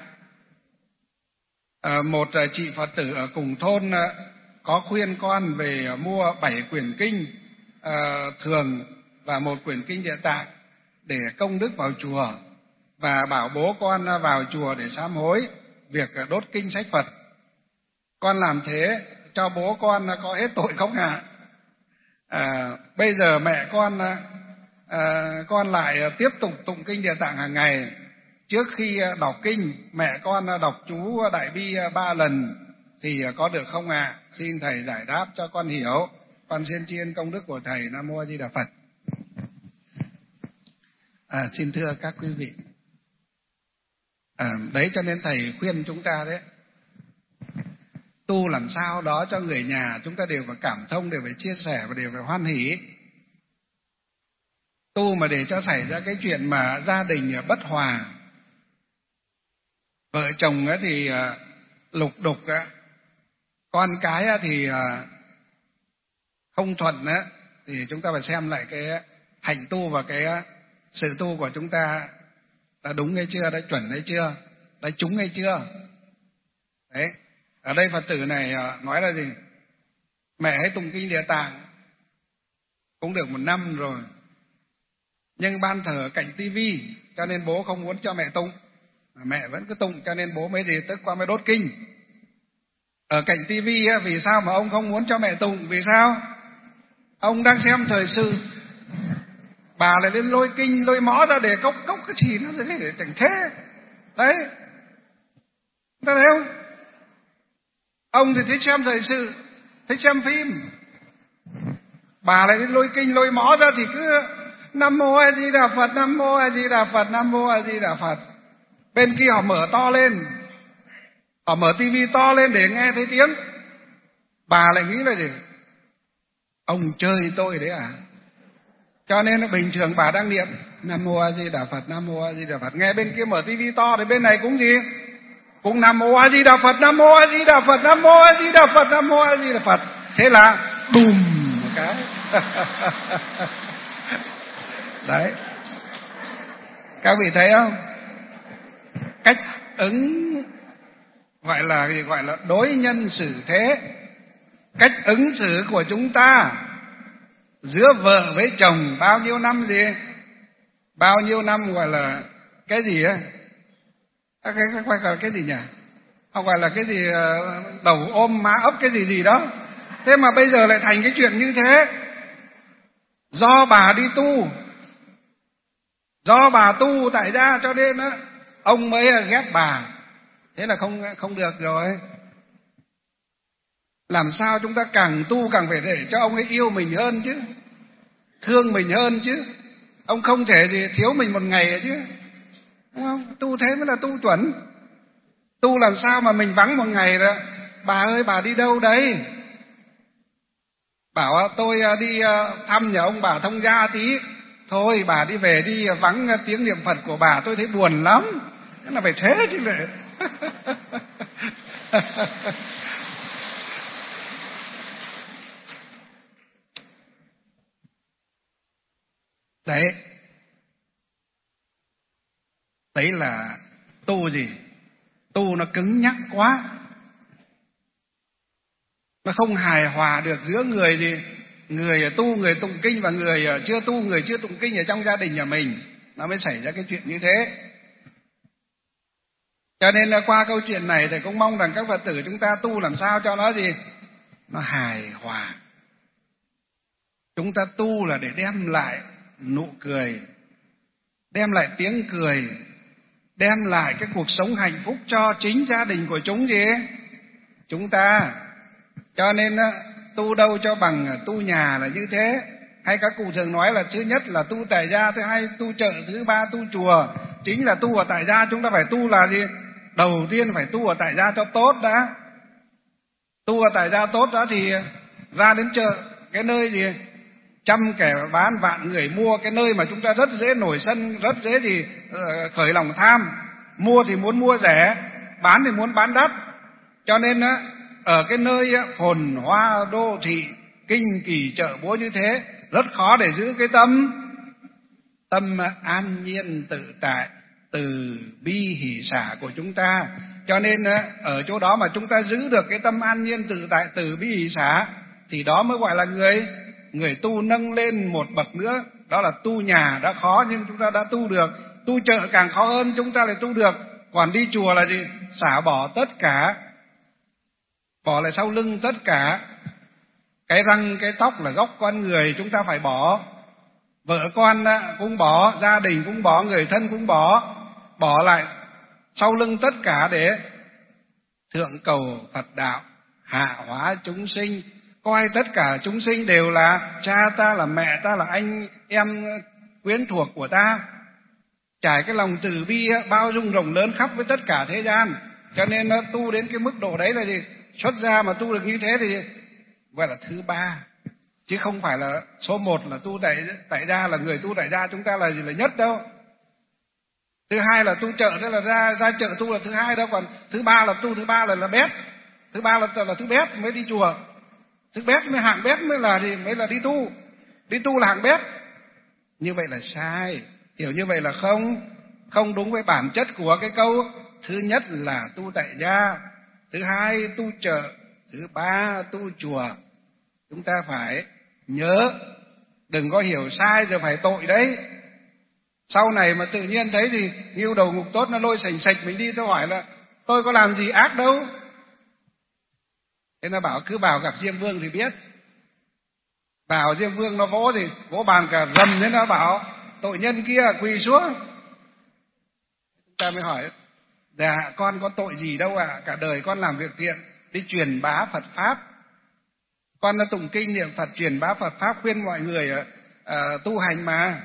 Một chị Phật tử ở cùng thôn có khuyên con về mua 7 quyển kinh thường và 1 quyển kinh Địa Tạng để công đức vào chùa, và bảo bố con vào chùa để sám hối việc đốt kinh sách Phật. Con làm thế cho bố con có hết tội không ạ? Bây giờ mẹ con lại tiếp tục tụng kinh Địa Tạng hàng ngày. Trước khi đọc kinh, mẹ con đọc chú Đại Bi 3 lần thì có được không ạ? Xin thầy giải đáp cho con hiểu. Con xin tri ân công đức của thầy. Nam Mô A Di Đà Phật. Xin thưa các quý vị, đấy cho nên thầy khuyên chúng ta đấy, tu làm sao đó cho người nhà chúng ta đều phải cảm thông, đều phải chia sẻ và đều phải hoan hỷ. Tu mà để cho xảy ra cái chuyện mà gia đình bất hòa, vợ chồng thì lục đục, con cái thì không thuận, thì chúng ta phải xem lại cái hạnh tu và cái sự tu của chúng ta đã đúng hay chưa, đã chuẩn hay chưa, đã trúng hay chưa. Đấy, ở đây Phật tử này nói là gì? Mẹ hãy tụng kinh Địa Tạng cũng được 1 năm rồi, nhưng ban thờ cạnh tivi cho nên bố không muốn cho mẹ tụng, mẹ vẫn cứ tụng cho nên bố mới gì, tức qua mới đốt kinh. Ở cạnh tivi vì sao mà ông không muốn cho mẹ tụng? Vì sao? Ông đang xem thời sự, bà lại lên lôi kinh lôi mõ ra để cốc cái gì nó để chẳng thế. Đấy, ta thấy không? Ông thì thích xem thời sự, thích xem phim, bà lại lên lôi kinh lôi mõ ra thì cứ Nam Mô A Di Đà Phật, Nam Mô A Di Đà Phật, Nam Mô A Di Đà Phật. Bên kia họ mở to lên, họ mở tivi to lên để nghe thấy tiếng, bà lại nghĩ là gì? Ông chơi tôi đấy à? Cho nên bình thường bà đang niệm Nam Mô A Di Đà Phật, Nam Mô A Di Đà Phật, nghe bên kia mở tivi to thì bên này cũng gì? Cũng Nam Mô A Di Đà Phật, Nam Mô A Di Đà Phật, Nam Mô A Di Đà Phật, Nam Mô A Di Đà Phật. Thế là đùm một cái. Đấy, các vị thấy không? Cách ứng gọi là đối nhân xử thế. Cách ứng xử của chúng ta giữa vợ với chồng bao nhiêu năm gì? Bao nhiêu năm gọi là cái gì á? Cái gì nhỉ? Họ gọi là cái gì đầu ôm má ấp cái gì đó. Thế mà bây giờ lại thành cái chuyện như thế. Do bà đi tu, do bà tu tại gia cho nên á ông mới ghét bà. Thế là không được rồi. Làm sao chúng ta càng tu càng phải để cho ông ấy yêu mình hơn chứ, thương mình hơn chứ. Ông không thể gì thiếu mình một ngày chứ, đúng không? Tu thế mới là tu chuẩn. Tu làm sao mà mình vắng một ngày đó, bà ơi bà đi đâu đấy? Bảo tôi đi thăm nhà ông bà thông gia tí. Thôi bà đi về đi, vắng tiếng niệm Phật của bà tôi thấy buồn lắm. Thế là phải thế chứ lệ. Đấy là tu gì? Tu nó cứng nhắc quá, nó không hài hòa được giữa người gì, người tu, người tụng kinh và người chưa tu, người chưa tụng kinh ở trong gia đình nhà mình. Nó mới xảy ra cái chuyện như thế. Cho nên là qua câu chuyện này thì cũng mong rằng các Phật tử chúng ta tu làm sao cho nó gì, nó hài hòa. Chúng ta tu là để đem lại nụ cười, đem lại tiếng cười, đem lại cái cuộc sống hạnh phúc cho chính gia đình của chúng ta. Cho nên tu đâu cho bằng tu nhà là như thế. Hay các cụ thường nói là thứ nhất là tu tại gia, thứ hai tu chợ, thứ ba tu chùa. Chính là tu ở tại gia chúng ta phải tu là gì? Đầu tiên phải tu ở tại gia cho tốt đã. Tu ở tại gia tốt đó thì ra đến chợ, cái nơi gì trăm kẻ bán vạn người mua, cái nơi mà chúng ta rất dễ nổi sân, rất dễ thì khởi lòng tham. Mua thì muốn mua rẻ, bán thì muốn bán đắt. Cho nên ở cái nơi phồn hoa đô thị kinh kỳ chợ búa như thế, rất khó để giữ cái tâm an nhiên tự tại, từ bi hỷ xả của chúng ta. Cho nên ở chỗ đó mà chúng ta giữ được cái tâm an nhiên tự tại, từ bi hỷ xả, thì đó mới gọi là người tu nâng lên một bậc nữa. Đó là tu nhà đã khó nhưng chúng ta đã tu được. Tu chợ càng khó hơn chúng ta lại tu được. Còn đi chùa là gì? Xả bỏ tất cả, bỏ lại sau lưng tất cả. Cái răng cái tóc là gốc con người chúng ta phải bỏ. Vợ con cũng bỏ, gia đình cũng bỏ, người thân cũng bỏ. Bỏ lại sau lưng tất cả để thượng cầu Phật đạo, hạ hóa chúng sinh. Coi tất cả chúng sinh đều là cha ta, là mẹ ta, là anh em quyến thuộc của ta. Trải cái lòng từ bi bao dung rộng lớn khắp với tất cả thế gian. Cho nên nó tu đến cái mức độ đấy là gì? Xuất gia mà tu được như thế thì gọi là thứ ba, chứ không phải là số một là tu tại gia, là người tu tại gia chúng ta là gì là nhất đâu. Thứ hai là tu chợ, tức là ra chợ tu là thứ hai đâu. Còn thứ ba là tu, thứ ba là bét. Thứ ba là thứ bét mới đi chùa. Thứ bét mới hạng bét mới là đi tu. Đi tu là hạng bét. Như vậy là sai. Hiểu như vậy là không đúng với bản chất của cái câu. Thứ nhất là tu tại gia, thứ hai tu chợ, thứ ba tu chùa. Chúng ta phải nhớ, đừng có hiểu sai rồi phải tội đấy. Sau này mà tự nhiên thấy thì nghiêu đầu ngục tốt nó lôi sành sạch mình đi, tôi hỏi là tôi có làm gì ác đâu. Thế nó bảo cứ vào gặp Diêm Vương thì biết. Vào Diêm Vương nó vỗ bàn cả rầm, thế nó bảo tội nhân kia quỳ xuống. Chúng ta mới hỏi, dạ con có tội gì đâu ạ, cả đời con làm việc thiện, đi truyền bá Phật Pháp. Con đã tụng kinh niệm Phật, truyền bá Phật Pháp, khuyên mọi người tu hành mà.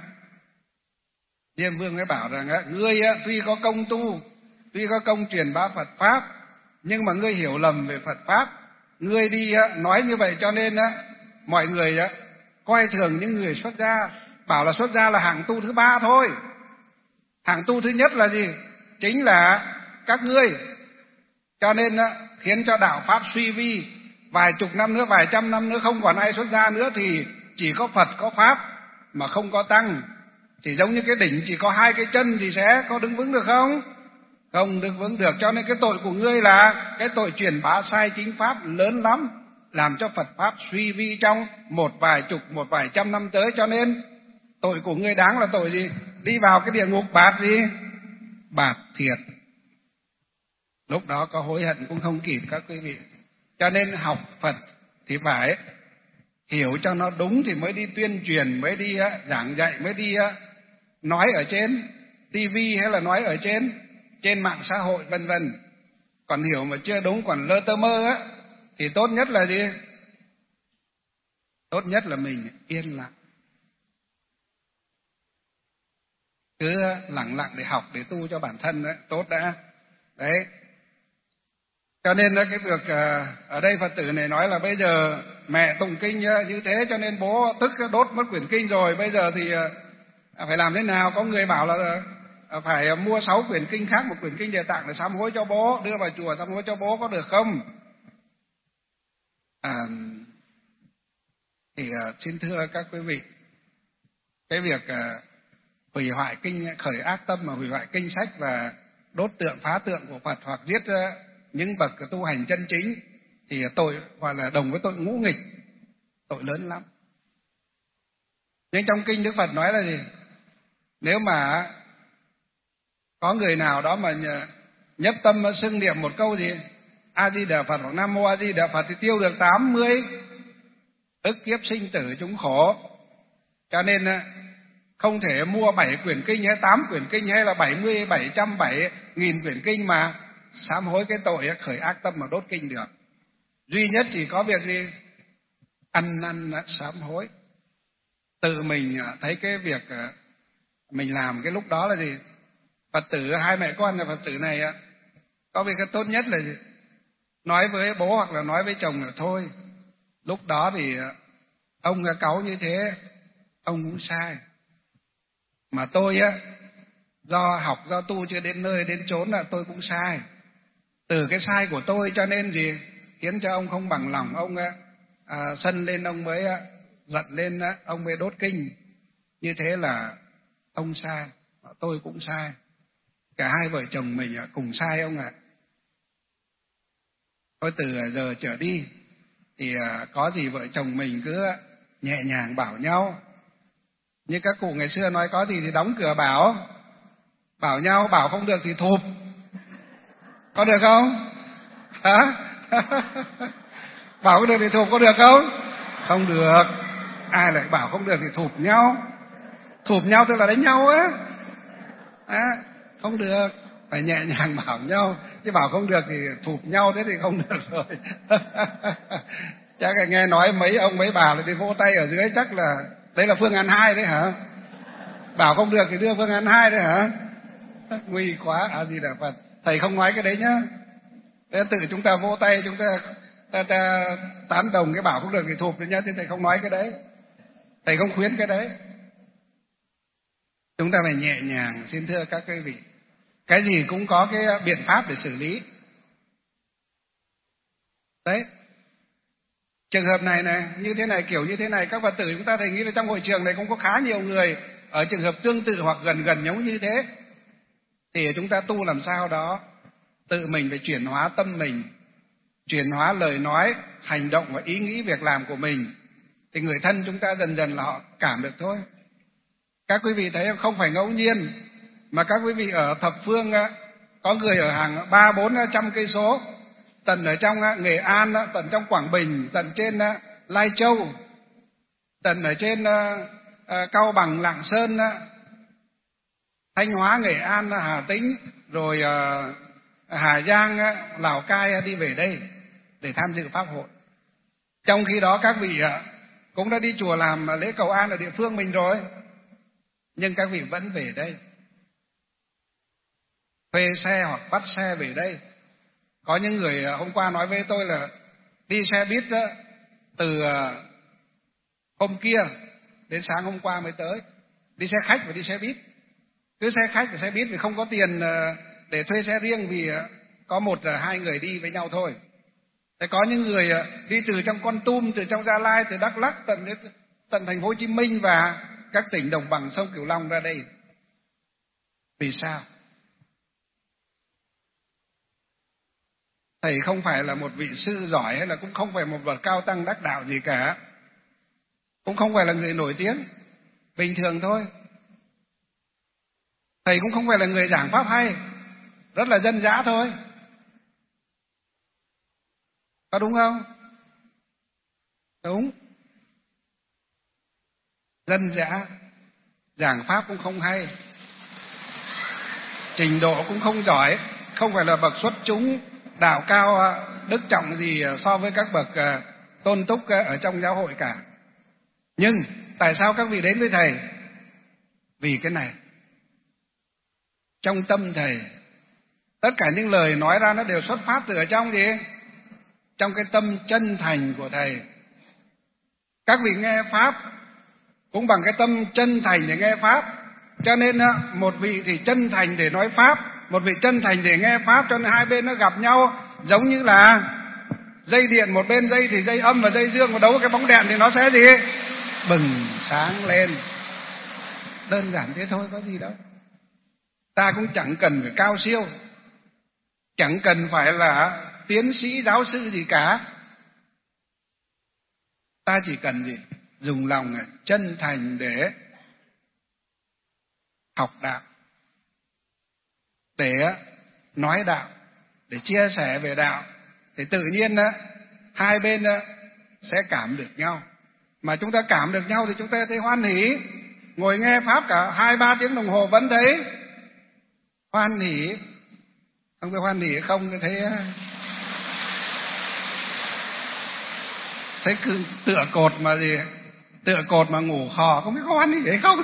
Diêm Vương mới bảo rằng ngươi tuy có công tu, tuy có công truyền bá Phật Pháp, nhưng mà ngươi hiểu lầm về Phật Pháp. Ngươi đi nói như vậy cho nên mọi người coi thường những người xuất gia, bảo là xuất gia là hạng tu thứ ba thôi. Hạng tu thứ nhất là gì? Chính là các ngươi. Cho nên khiến cho đạo Pháp suy vi. Vài chục năm nữa, vài trăm năm nữa không còn ai xuất gia nữa thì chỉ có Phật có Pháp mà không có Tăng. Thì giống như cái đỉnh chỉ có hai cái chân thì sẽ có đứng vững được không? Không đứng vững được. Cho nên cái tội của ngươi là cái tội truyền bá sai chính Pháp lớn lắm, làm cho Phật Pháp suy vi trong một vài chục, một vài trăm năm tới. Cho nên tội của ngươi đáng là tội gì? Đi vào cái địa ngục bạt gì? Bạt thiệt. Lúc đó có hối hận cũng không kịp các quý vị. Cho nên học Phật thì phải hiểu cho nó đúng thì mới đi tuyên truyền, mới đi giảng dạy, mới đi nói ở trên tivi hay là nói ở trên mạng xã hội vân vân. Còn hiểu mà chưa đúng, còn lơ tơ mơ thì tốt nhất là gì? Tốt nhất là mình yên lặng, cứ lặng lặng để học, để tu cho bản thân tốt đã. Đấy. Cho nên cái việc ở đây Phật tử này nói là bây giờ mẹ tụng kinh như thế cho nên bố tức đốt mất quyển kinh rồi, bây giờ thì phải làm thế nào? Có người bảo là phải mua 6 quyển kinh khác, một quyển kinh Địa Tạng để sám hối cho bố, đưa vào chùa sám hối cho bố có được không? Thì xin thưa các quý vị, cái việc hủy hoại kinh, khởi ác tâm mà hủy hoại kinh sách và đốt tượng, phá tượng của Phật hoặc giết những bậc tu hành chân chính thì tội gọi là đồng với tội ngũ nghịch, tội lớn lắm. Nhưng trong kinh Đức Phật nói là gì? Nếu mà có người nào đó mà nhất tâm xưng niệm một câu gì A Di Đà Phật hoặc Nam Mô A Di Đà Phật thì tiêu được 80 ức kiếp sinh tử chúng khổ. Cho nên không thể mua 7 quyển kinh hay 8 quyển kinh hay là 70, 707.000 quyển kinh mà sám hối cái tội khởi ác tâm mà đốt kinh được. Duy nhất chỉ có việc gì? Ăn năn sám hối. Tự mình thấy cái việc mình làm cái lúc đó là gì? Phật tử, hai mẹ con là Phật tử này có việc tốt nhất là gì? Nói với bố hoặc là nói với chồng là thôi, lúc đó thì ông cáu như thế, ông cũng sai. Mà tôi do học, do tu chưa đến nơi đến chốn là tôi cũng sai. Từ cái sai của tôi cho nên gì? Khiến cho ông không bằng lòng, ông sân lên, ông mới giận lên, ông mới đốt kinh. Như thế là ông sai, tôi cũng sai. Cả hai vợ chồng mình cùng sai ông ạ. Thôi từ giờ trở đi thì có gì vợ chồng mình cứ nhẹ nhàng bảo nhau. Như các cụ ngày xưa nói có gì thì đóng cửa bảo nhau, bảo không được thì thụp. Có được không? Hả? Bảo không được thì thụp có được không? Không được. Ai lại bảo không được thì thụp nhau. Thụp nhau tức là đánh nhau á. Không được. Phải nhẹ nhàng bảo nhau. Chứ bảo không được thì thụp nhau, thế thì không được rồi. Chắc là nghe nói mấy ông mấy bà lại đi vỗ tay ở dưới, chắc là đấy là phương án 2 đấy hả? Bảo không được thì đưa phương án 2 đấy hả? Nguy quá. A Di Đà Phật. Thầy không nói cái đấy nhá. Thế tự chúng ta vỗ tay, chúng ta tán đồng cái bảo không được thì thụp đấy nhá. Thế thầy không nói cái đấy. Thầy không khuyến cái đấy. Chúng ta phải nhẹ nhàng. Xin thưa các quý vị, cái gì cũng có cái biện pháp để xử lý. Đấy, trường hợp này như thế này, kiểu như thế này, các Phật tử chúng ta thấy nghĩ là trong hội trường này cũng có khá nhiều người ở trường hợp tương tự hoặc gần giống như thế. Thì chúng ta tu làm sao đó tự mình phải chuyển hóa tâm mình, chuyển hóa lời nói, hành động và ý nghĩ việc làm của mình, thì người thân chúng ta dần dần là họ cảm được thôi. Các quý vị thấy không phải ngẫu nhiên mà các quý vị ở thập phương có người ở hàng 300-400 cây số, tận ở trong Nghệ An, tận trong Quảng Bình, tận trên Lai Châu, tận ở trên Cao Bằng, Lạng Sơn, Thanh Hóa, Nghệ An, Hà Tĩnh, rồi Hà Giang, Lào Cai đi về đây để tham dự pháp hội. Trong khi đó các vị cũng đã đi chùa làm lễ cầu an ở địa phương mình rồi, nhưng các vị vẫn về đây, thuê xe hoặc bắt xe về đây. Có những người hôm qua nói với tôi là đi xe buýt từ hôm kia đến sáng hôm qua mới tới. Đi xe khách và đi xe buýt. Cứ xe khách và xe buýt vì không có tiền để thuê xe riêng, vì có 1-2 người đi với nhau thôi. Thế có những người đi từ trong Kon Tum, từ trong Gia Lai, từ Đắk Lắk tận thành phố Hồ Chí Minh và các tỉnh đồng bằng sông Cửu Long ra đây. Vì sao? Thầy không phải là một vị sư giỏi, hay là cũng không phải một bậc cao tăng đắc đạo gì cả, cũng không phải là người nổi tiếng, bình thường thôi. Thầy cũng không phải là người giảng pháp hay, rất là dân dã thôi. Có đúng không? Đúng. Dân dã, giảng pháp cũng không hay, trình độ cũng không giỏi, không phải là bậc xuất chúng đạo cao đức trọng gì so với các bậc tôn túc ở trong giáo hội cả. Nhưng tại sao các vị đến với thầy? Vì cái này. Trong tâm thầy, tất cả những lời nói ra nó đều xuất phát từ ở trong gì? Trong cái tâm chân thành của thầy. Các vị nghe pháp cũng bằng cái tâm chân thành để nghe pháp, Cho nên một vị thì chân thành để nói pháp, một vị chân thành để nghe pháp, cho nên hai bên nó gặp nhau giống như là dây điện, một bên dây thì dây âm và dây dương, mà đấu cái bóng đèn thì nó sẽ gì? Bừng sáng lên. Đơn giản thế thôi, có gì đâu. Ta cũng chẳng cần phải cao siêu, chẳng cần phải là tiến sĩ giáo sư gì cả. Ta chỉ cần gì? Dùng lòng chân thành để học đạo, để nói đạo, để chia sẻ về đạo, thì tự nhiên hai bên sẽ cảm được nhau. Mà chúng ta cảm được nhau thì chúng ta thấy hoan hỉ. Ngồi nghe pháp cả 2-3 tiếng đồng hồ vẫn thấy hoan hỉ. Không thấy hoan hỉ không? Thấy cứ tựa cột mà gì, tựa cột mà ngủ khò, không biết có hoan hỉ hay không?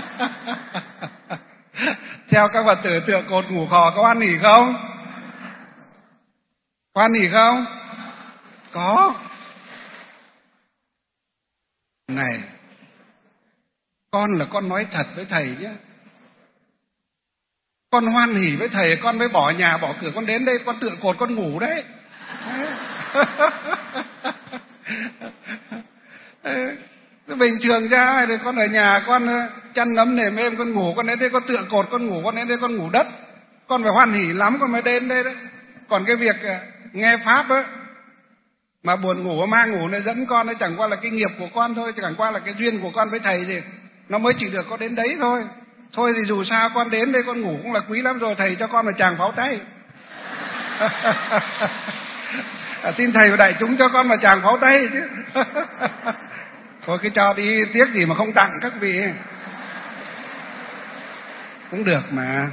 Theo các Phật tử, tựa cột ngủ khò có hoan hỉ không? Hoan hỉ không? Có. Này, con là con nói thật với thầy nhé. Con hoan hỉ với thầy, con mới bỏ nhà bỏ cửa con đến đây, con tựa cột con ngủ đấy. Bình thường ra thì con ở nhà con chăn nấm nệm êm con ngủ, con đến đây con tựa cột con ngủ, con đến đây con ngủ đất. Con phải hoan hỉ lắm con mới đến đây đấy. Còn cái việc nghe pháp á mà buồn ngủ ma ngủ nó dẫn con, nó chẳng qua là cái nghiệp của con thôi, chẳng qua là cái duyên của con với thầy thì nó mới chỉ được có đến đấy thôi. Thôi thì dù sao con đến đây con ngủ cũng là quý lắm rồi, thầy cho con một tràng pháo tay. Xin thầy và đại chúng cho con một tràng pháo tay chứ. Thôi cứ cho đi, tiếc gì mà không tặng các vị. Cũng được mà.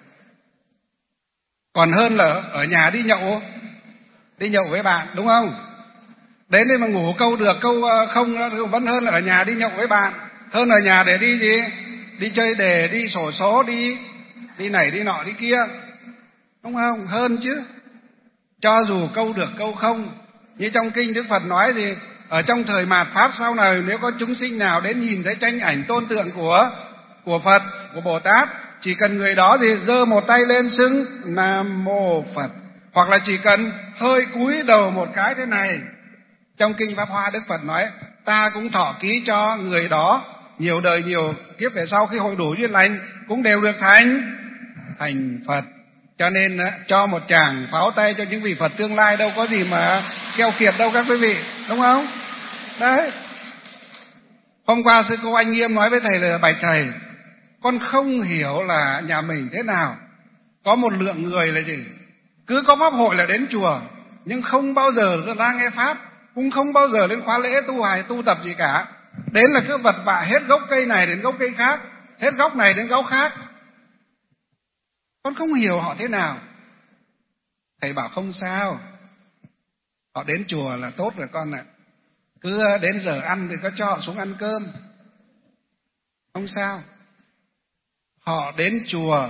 Còn hơn là ở nhà đi nhậu với bạn, đúng không? Đến đây mà ngủ câu được câu không vẫn hơn là ở nhà đi nhậu với bạn. Hơn ở nhà để đi gì? Đi chơi đề, đi xổ số, đi này đi nọ đi kia, đúng không? Hơn chứ. Cho dù câu được câu không, như trong kinh Đức Phật nói gì, ở trong thời mạt pháp sau này, nếu có chúng sinh nào đến nhìn thấy tranh ảnh tôn tượng của Phật, của Bồ Tát, chỉ cần người đó thì giơ một tay lên xưng Nam Mô Phật, hoặc là chỉ cần hơi cúi đầu một cái thế này. Trong kinh Pháp Hoa, Đức Phật nói ta cũng thọ ký cho người đó nhiều đời nhiều kiếp về sau, khi hội đủ duyên lành cũng đều được thành Phật. Cho nên cho một tràng pháo tay cho những vị Phật tương lai, đâu có gì mà keo kiệt đâu các quý vị, đúng không? Đấy. Hôm qua sư cô Anh Nghiêm nói với thầy là bạch thầy, con không hiểu là nhà mình thế nào, có một lượng người là gì, cứ có pháp hội là đến chùa nhưng không bao giờ ra nghe pháp, cũng không bao giờ đến khóa lễ tu hài tu tập gì cả. Đến là cứ vật vã hết gốc cây này đến gốc cây khác, hết gốc này đến gốc khác. Con không hiểu họ thế nào. Thầy bảo không sao, họ đến chùa là tốt rồi con ạ. Cứ đến giờ ăn thì có cho họ xuống ăn cơm, không sao. Họ đến chùa,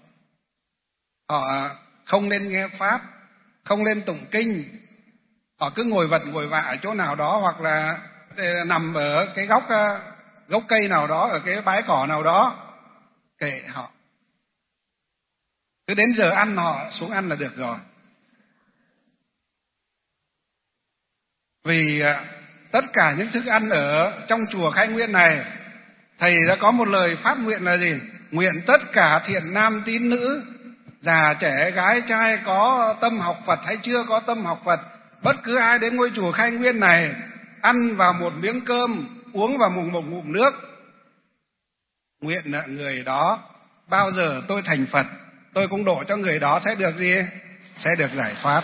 họ không nên nghe pháp, không nên tụng kinh, họ cứ ngồi vật ngồi vạ ở chỗ nào đó, hoặc là nằm ở cái gốc cây nào đó, ở cái bãi cỏ nào đó, kệ họ. Cứ đến giờ ăn họ xuống ăn là được rồi. Vì tất cả những thức ăn ở trong chùa Khai Nguyên này, thầy đã có một lời phát nguyện là gì? Nguyện tất cả thiện nam tín nữ, già trẻ gái trai, có tâm học Phật hay chưa có tâm học Phật, bất cứ ai đến ngôi chùa Khai Nguyên này, ăn vào một miếng cơm, uống vào một ngụm nước, nguyện là người đó bao giờ tôi thành Phật, tôi cũng độ cho người đó sẽ được gì? Sẽ được giải thoát.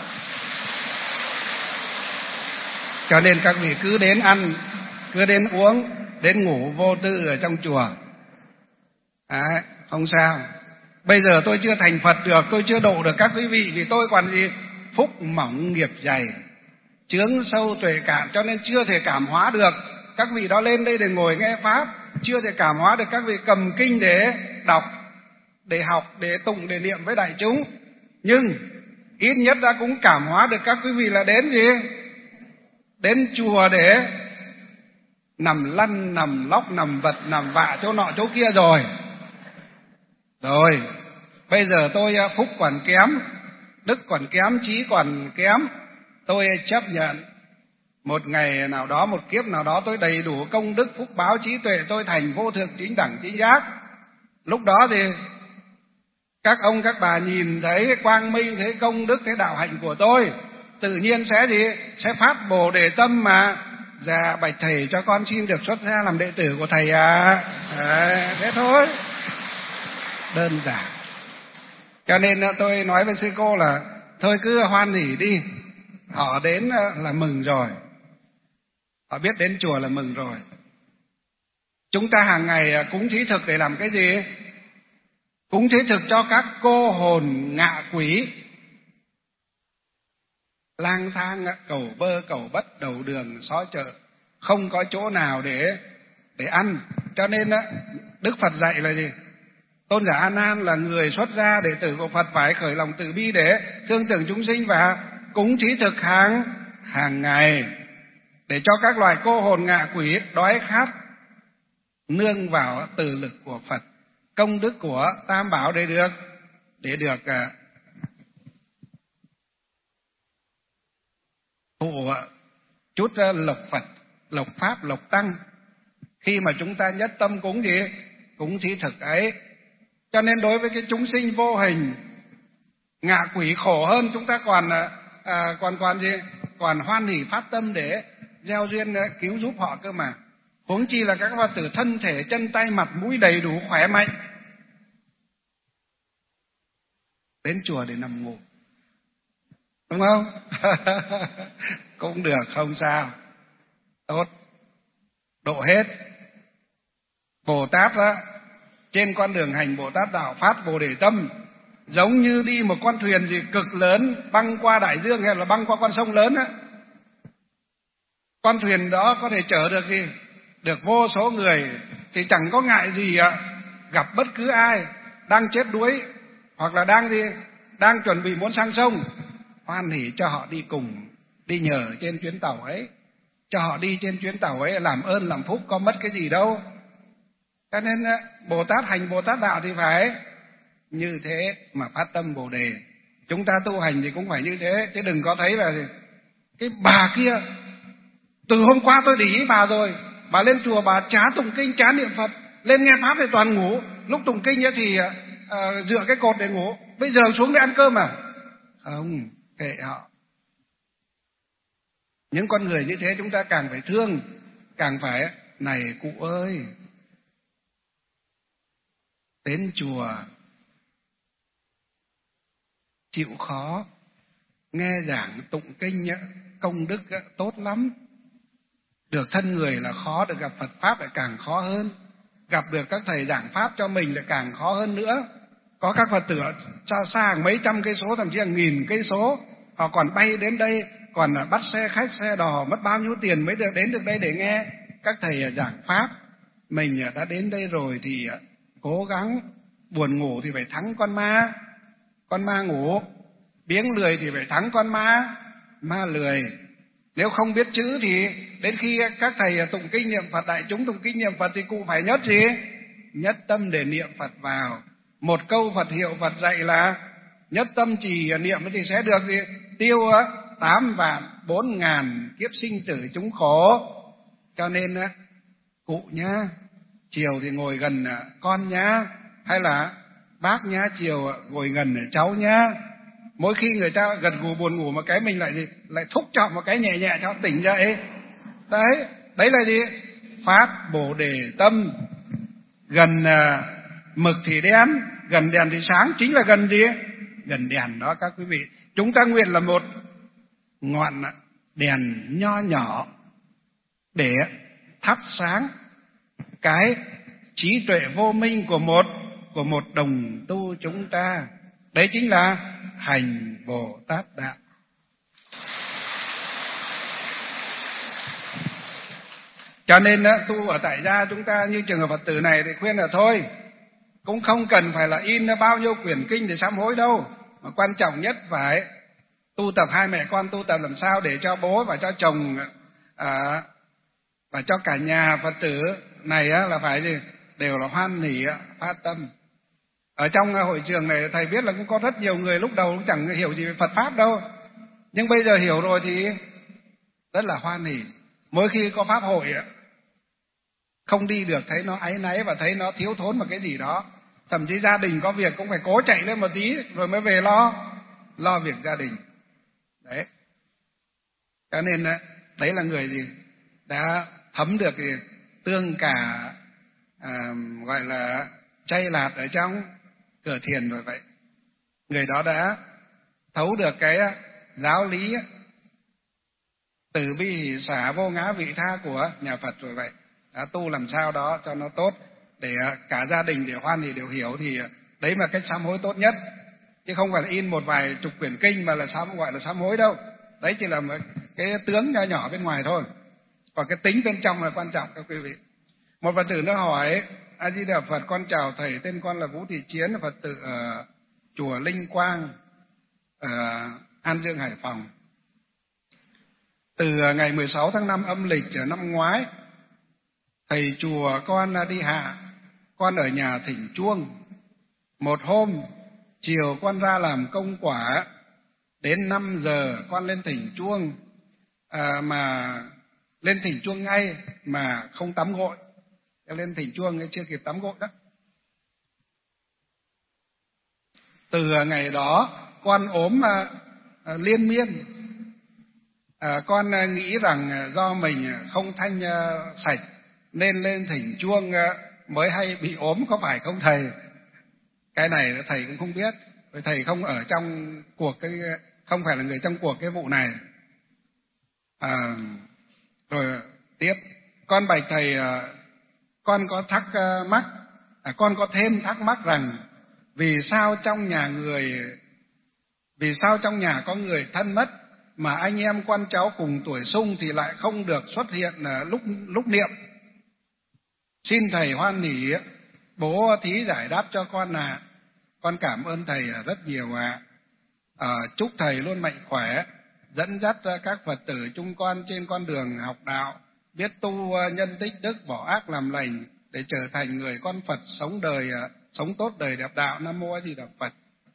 Cho nên các vị cứ đến ăn, cứ đến uống, đến ngủ vô tư ở trong chùa. Không sao. Bây giờ tôi chưa thành Phật được, tôi chưa độ được các quý vị, vì tôi còn gì? Phúc mỏng nghiệp dày, chướng sâu tuệ cạn, cho nên chưa thể cảm hóa được các vị đó lên đây để ngồi nghe pháp, chưa thể cảm hóa được các vị cầm kinh để đọc, để học, để tụng, để niệm với đại chúng. Nhưng ít nhất đã cũng cảm hóa được các quý vị là đến gì? Đến chùa để nằm lăn, nằm lóc, nằm vật, nằm vạ chỗ nọ chỗ kia rồi. Rồi, bây giờ tôi phúc còn kém, đức còn kém, trí còn kém, tôi chấp nhận một ngày nào đó, một kiếp nào đó tôi đầy đủ công đức phúc báo trí tuệ, tôi thành vô thượng chính đẳng chính giác. Lúc đó thì các ông các bà nhìn thấy quang minh, thấy công đức, thấy đạo hạnh của tôi, tự nhiên sẽ gì? Sẽ phát Bồ Đề tâm mà. Dạ bạch thầy, cho con xin được xuất gia làm đệ tử của thầy à. Thế thôi, đơn giản. Cho nên tôi nói với sư cô là thôi cứ hoan hỉ đi. Họ đến là mừng rồi, họ biết đến chùa là mừng rồi. Chúng ta hàng ngày cúng thí thực để làm cái gì? Cúng thí thực cho các cô hồn ngạ quỷ lang thang cầu bơ cầu bất, đầu đường xó chợ, không có chỗ nào để ăn. Cho nên Đức Phật dạy là gì? Tôn giả A Nan là người xuất gia đệ tử của Phật, phải khởi lòng từ bi để thương tưởng chúng sinh và cúng thí thực hàng ngày, để cho các loài cô hồn ngạ quỷ đói khát nương vào từ lực của Phật, công đức của Tam Bảo để được thụ chút lộc Phật, lộc Pháp, lộc Tăng khi mà chúng ta nhất tâm cúng gì? Cúng thí thực ấy. Cho nên đối với cái chúng sinh vô hình ngạ quỷ khổ hơn, chúng ta còn gì? Còn hoan hỉ phát tâm để gieo duyên cứu giúp họ cơ mà. Huống chi là các Phật tử thân thể chân tay mặt mũi đầy đủ khỏe mạnh, đến chùa để nằm ngủ, đúng không? Cũng được, không sao, tốt, độ hết. Bồ Tát đó, trên con đường hành Bồ Tát đạo phát Bồ Đề tâm, giống như đi một con thuyền gì cực lớn băng qua đại dương hay là băng qua con sông lớn á. Con thuyền đó có thể chở được gì? Được vô số người, thì chẳng có ngại gì gặp bất cứ ai đang chết đuối hoặc là đang chuẩn bị muốn sang sông, hoan hỉ cho họ đi cùng, đi nhờ trên chuyến tàu ấy, cho họ đi trên chuyến tàu ấy, làm ơn làm phúc, có mất cái gì đâu. Cho nên Bồ Tát hành Bồ Tát đạo thì phải như thế mà phát tâm Bồ Đề. Chúng ta tu hành thì cũng phải như thế, chứ đừng có thấy là cái bà kia từ hôm qua tôi để ý bà rồi, bà lên chùa bà chả tụng kinh chả niệm Phật, lên nghe pháp thì toàn ngủ, lúc tụng kinh thì dựa cái cột để ngủ, bây giờ xuống để ăn cơm à? Không, kệ họ. Những con người như thế chúng ta càng phải thương, càng phải này cụ ơi, đến chùa chịu khó nghe giảng tụng kinh công đức tốt lắm. Được thân người là khó, được gặp Phật pháp lại càng khó hơn, gặp được các thầy giảng pháp cho mình lại càng khó hơn nữa. Có các Phật tử xa hàng mấy trăm cây số, thậm chí là nghìn cây số, họ còn bay đến đây, còn bắt xe khách xe đò mất bao nhiêu tiền mới được đến được đây để nghe các thầy giảng pháp. Mình đã đến đây rồi thì cố gắng, buồn ngủ thì phải thắng con ma ngủ, biếng lười thì phải thắng con ma lười. Nếu không biết chữ thì đến khi các thầy tụng kinh niệm Phật, đại chúng tụng kinh niệm Phật thì cụ phải nhất gì? Nhất tâm để niệm Phật vào. Một câu Phật hiệu Phật dạy là nhất tâm trì niệm thì sẽ được gì? Tiêu 8.000.000 kiếp sinh tử chúng khổ. Cho nên cụ nhá, chiều thì ngồi gần con nhá, hay là bác nhá, chiều ngồi gần cháu nhá. Mỗi khi người ta gật gù buồn ngủ một cái, mình lại thúc cho một cái nhẹ nhẹ cho tỉnh dậy. Đấy là gì? Phát Bồ Đề tâm. Gần mực thì đen, gần đèn thì sáng, chính là gần gì? Gần đèn đó các quý vị. Chúng ta nguyện là một ngọn đèn nho nhỏ để thắp sáng cái trí tuệ vô minh của một đồng tu chúng ta. Đấy chính là hành Bồ Tát đạo. Cho nên tu ở tại gia chúng ta như trường hợp Phật tử này thì khuyên là thôi, cũng không cần phải là in bao nhiêu quyển kinh để sám hối đâu, mà quan trọng nhất phải tu tập. Hai mẹ con tu tập làm sao để cho bố và cho chồng và cho cả nhà Phật tử này là phải gì? Đều là hoan hỉ phát tâm. Ở trong hội trường này thầy biết là cũng có rất nhiều người lúc đầu cũng chẳng hiểu gì về Phật Pháp đâu. Nhưng bây giờ hiểu rồi thì rất là hoan hỉ. Mỗi khi có Pháp hội không đi được thấy nó áy náy và thấy nó thiếu thốn một cái gì đó. Thậm chí gia đình có việc cũng phải cố chạy lên một tí rồi mới về lo việc gia đình. Đấy. Cho nên đấy là người gì đã thấm được tương cả gọi là chay lạt ở trong cửa thiền rồi vậy. Người đó đã thấu được cái giáo lý từ bi hỷ xả vô ngã vị tha của nhà Phật rồi vậy. Đã tu làm sao đó cho nó tốt để cả gia đình đều hoan hỉ đều hiểu, thì đấy là cách sám hối tốt nhất. Chứ không phải là in một vài chục quyển kinh mà là gọi là sám hối đâu. Đấy chỉ là một cái tướng nhỏ nhỏ bên ngoài thôi. Còn cái tính bên trong là quan trọng các quý vị. Một Phật tử nó hỏi: A Di Đà Phật, con chào thầy, tên con là Vũ Thị Chiến, Phật tử ở chùa Linh Quang ở An Dương, Hải Phòng. Từ ngày 16 tháng 5 âm lịch năm ngoái, thầy chùa con đi hạ, con ở nhà thỉnh chuông. Một hôm chiều con ra làm công quả, đến 5 giờ con lên thỉnh chuông, mà lên thỉnh chuông ngay mà không tắm gội. Lên thỉnh chuông chưa kịp tắm gội đó. Từ ngày đó con ốm liên miên. Con nghĩ rằng do mình không thanh sạch nên lên thỉnh chuông mới hay bị ốm, có phải không thầy? Cái này thầy cũng không biết, vì thầy không ở trong cuộc không phải là người trong cuộc cái vụ này. Rồi tiếp, con bạch thầy, con có con có thêm thắc mắc rằng vì sao trong nhà có người thân mất mà anh em con cháu cùng tuổi xung thì lại không được xuất hiện lúc niệm. Xin thầy hoan hỉ bố thí giải đáp cho con ạ. Con cảm ơn thầy rất nhiều ạ. Chúc thầy luôn mạnh khỏe, dẫn dắt các Phật tử chúng con trên con đường học đạo, biết tu nhân tích đức, bỏ ác làm lành để trở thành người con Phật sống tốt đời đẹp đạo. Nam mô A Di Đà Phật.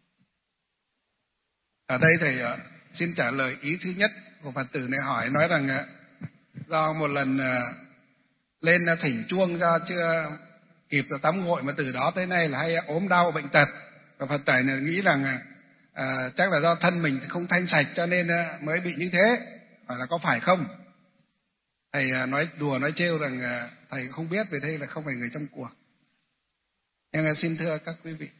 Ở đây thầy xin trả lời ý thứ nhất của Phật tử này hỏi, nói rằng do một lần lên thỉnh chuông do chưa kịp tắm gội mà từ đó tới nay là hay ốm đau bệnh tật, và Phật tử này nghĩ rằng chắc là do thân mình không thanh sạch cho nên mới bị như thế, hỏi là có phải không? Thầy nói đùa nói trêu rằng thầy không biết, vì đây là không phải người trong cuộc. Nhưng xin thưa các quý vị,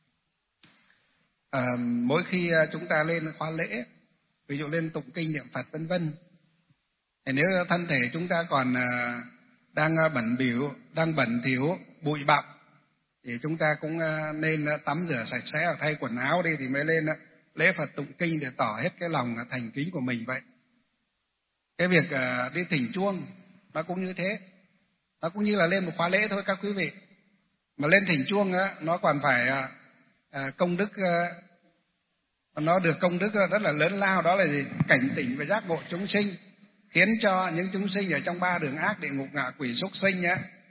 mỗi khi chúng ta lên khóa lễ, ví dụ lên tụng kinh niệm Phật vân vân, thì nếu thân thể chúng ta còn đang bẩn thỉu bụi bặm thì chúng ta cũng nên tắm rửa sạch sẽ, thay quần áo đi thì mới lên lễ Phật tụng kinh để tỏ hết cái lòng thành kính của mình vậy. Cái việc đi thỉnh chuông nó cũng như thế, nó cũng như là lên một khóa lễ thôi các quý vị. Mà lên thỉnh chuông nó còn phải công đức, nó được công đức rất là lớn lao, đó là gì? Cảnh tỉnh và giác ngộ chúng sinh, khiến cho những chúng sinh ở trong 3 đường ác, địa ngục, ngạ quỷ, súc sinh